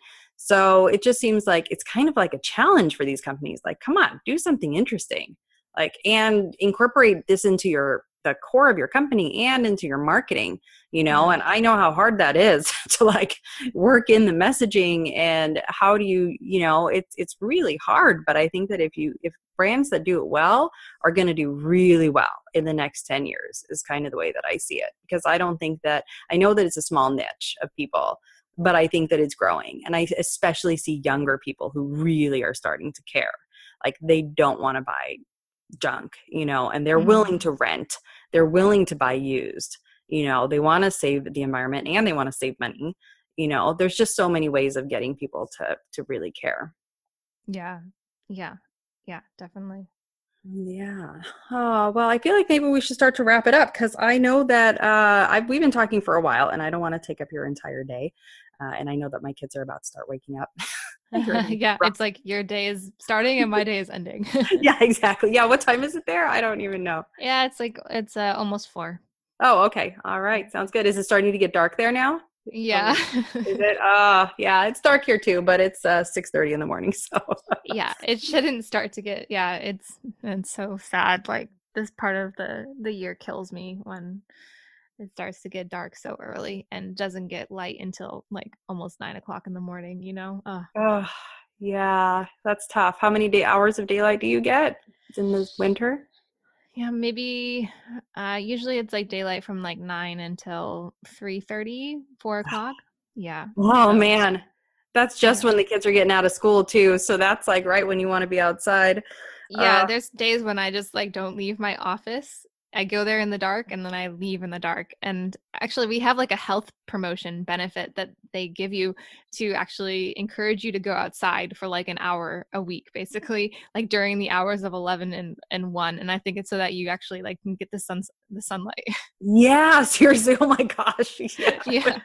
So it just seems like it's kind of like a challenge for these companies. Like, come on, do something interesting. Like, and incorporate this into your, the core of your company and into your marketing, you know, Yeah. and I know how hard that is to like work in the messaging and how do you, you know, it's, it's really hard, but I think that if you, if brands that do it well are going to do really well in the next ten years is kind of the way that I see it, because I don't think that, I know that it's a small niche of people, but I think that it's growing. And I especially see younger people who really are starting to care. Like they don't want to buy junk, you know, and they're Mhm. willing to rent. They're willing to buy used, you know, they want to save the environment and they want to save money. You know, there's just so many ways of getting people to, to really care. Yeah. Yeah. Yeah, definitely. Yeah. Oh, well, I feel like maybe we should start to wrap it up because I know that uh, I've, we've been talking for a while and I don't want to take up your entire day. Uh, and I know that my kids are about to start waking up. Yeah, it's like your day is starting and my day is ending. Yeah, exactly. Yeah. What time is it there? I don't even know. Yeah, it's like it's uh, almost four. Oh, okay. All right. Sounds good. Is it starting to get dark there now? Yeah. Is it? Uh, yeah, it's dark here too, but it's uh, six thirty in the morning. So Yeah, it shouldn't start to get, yeah, it's it's so sad. Like this part of the the year kills me when it starts to get dark so early and doesn't get light until like almost nine o'clock in the morning, you know? Uh, oh, yeah, that's tough. How many day hours of daylight do you get in the winter? yeah, maybe uh usually it's like daylight from like nine until three thirty, four o'clock. Yeah. Oh So man, that's just yeah. when the kids are getting out of school too. So that's like right when you want to be outside. Yeah, Uh, there's days when I just like don't leave my office. I go there in the dark and then I leave in the dark. And actually, we have like a health promotion benefit that they give you to actually encourage you to go outside for like an hour a week, basically, like during the hours of eleven and, and one. And I think it's so that you actually like can get the sun the sunlight. yeah, seriously. Oh my gosh. Yeah. Yeah.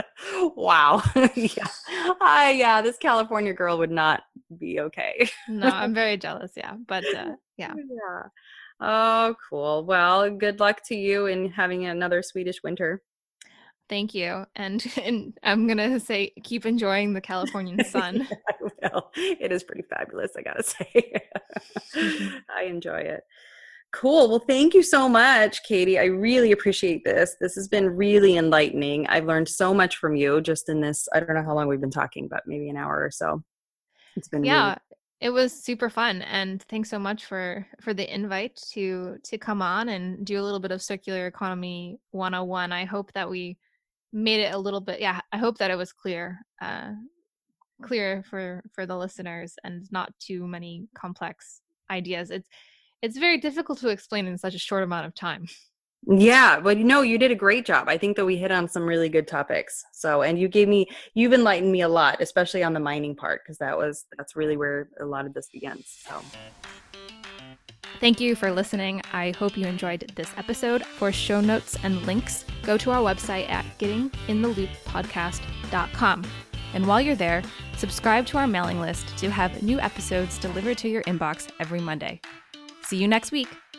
Wow. Yeah. Uh, yeah, this California girl would not be okay. No, I'm very jealous. Yeah. But uh, yeah. Yeah. Oh, cool. Well, good luck to you in having another Swedish winter. Thank you. And, and I'm going to say, keep enjoying the Californian sun. Yeah, I will. It is pretty fabulous, I gotta say. I enjoy it. Cool. Well, thank you so much, Katie. I really appreciate this. This has been really enlightening. I've learned so much from you just in this, I don't know how long we've been talking, but maybe an hour or so. It's been really Yeah, it was super fun, and thanks so much for for the invite to to come on and do a little bit of circular economy one oh one. I hope that we made it a little bit, yeah, I hope that it was clear uh clear for for the listeners and not too many complex ideas. It's it's very difficult to explain in such a short amount of time. Yeah, well, you know, you did a great job. I think that we hit on some really good topics. So, and you gave me, you've enlightened me a lot, especially on the mining part, because that was, that's really where a lot of this begins. So, Thank you for listening. I hope you enjoyed this episode. For show notes and links, go to our website at getting in the loop podcast dot com. And while you're there, subscribe to our mailing list to have new episodes delivered to your inbox every Monday. See you next week.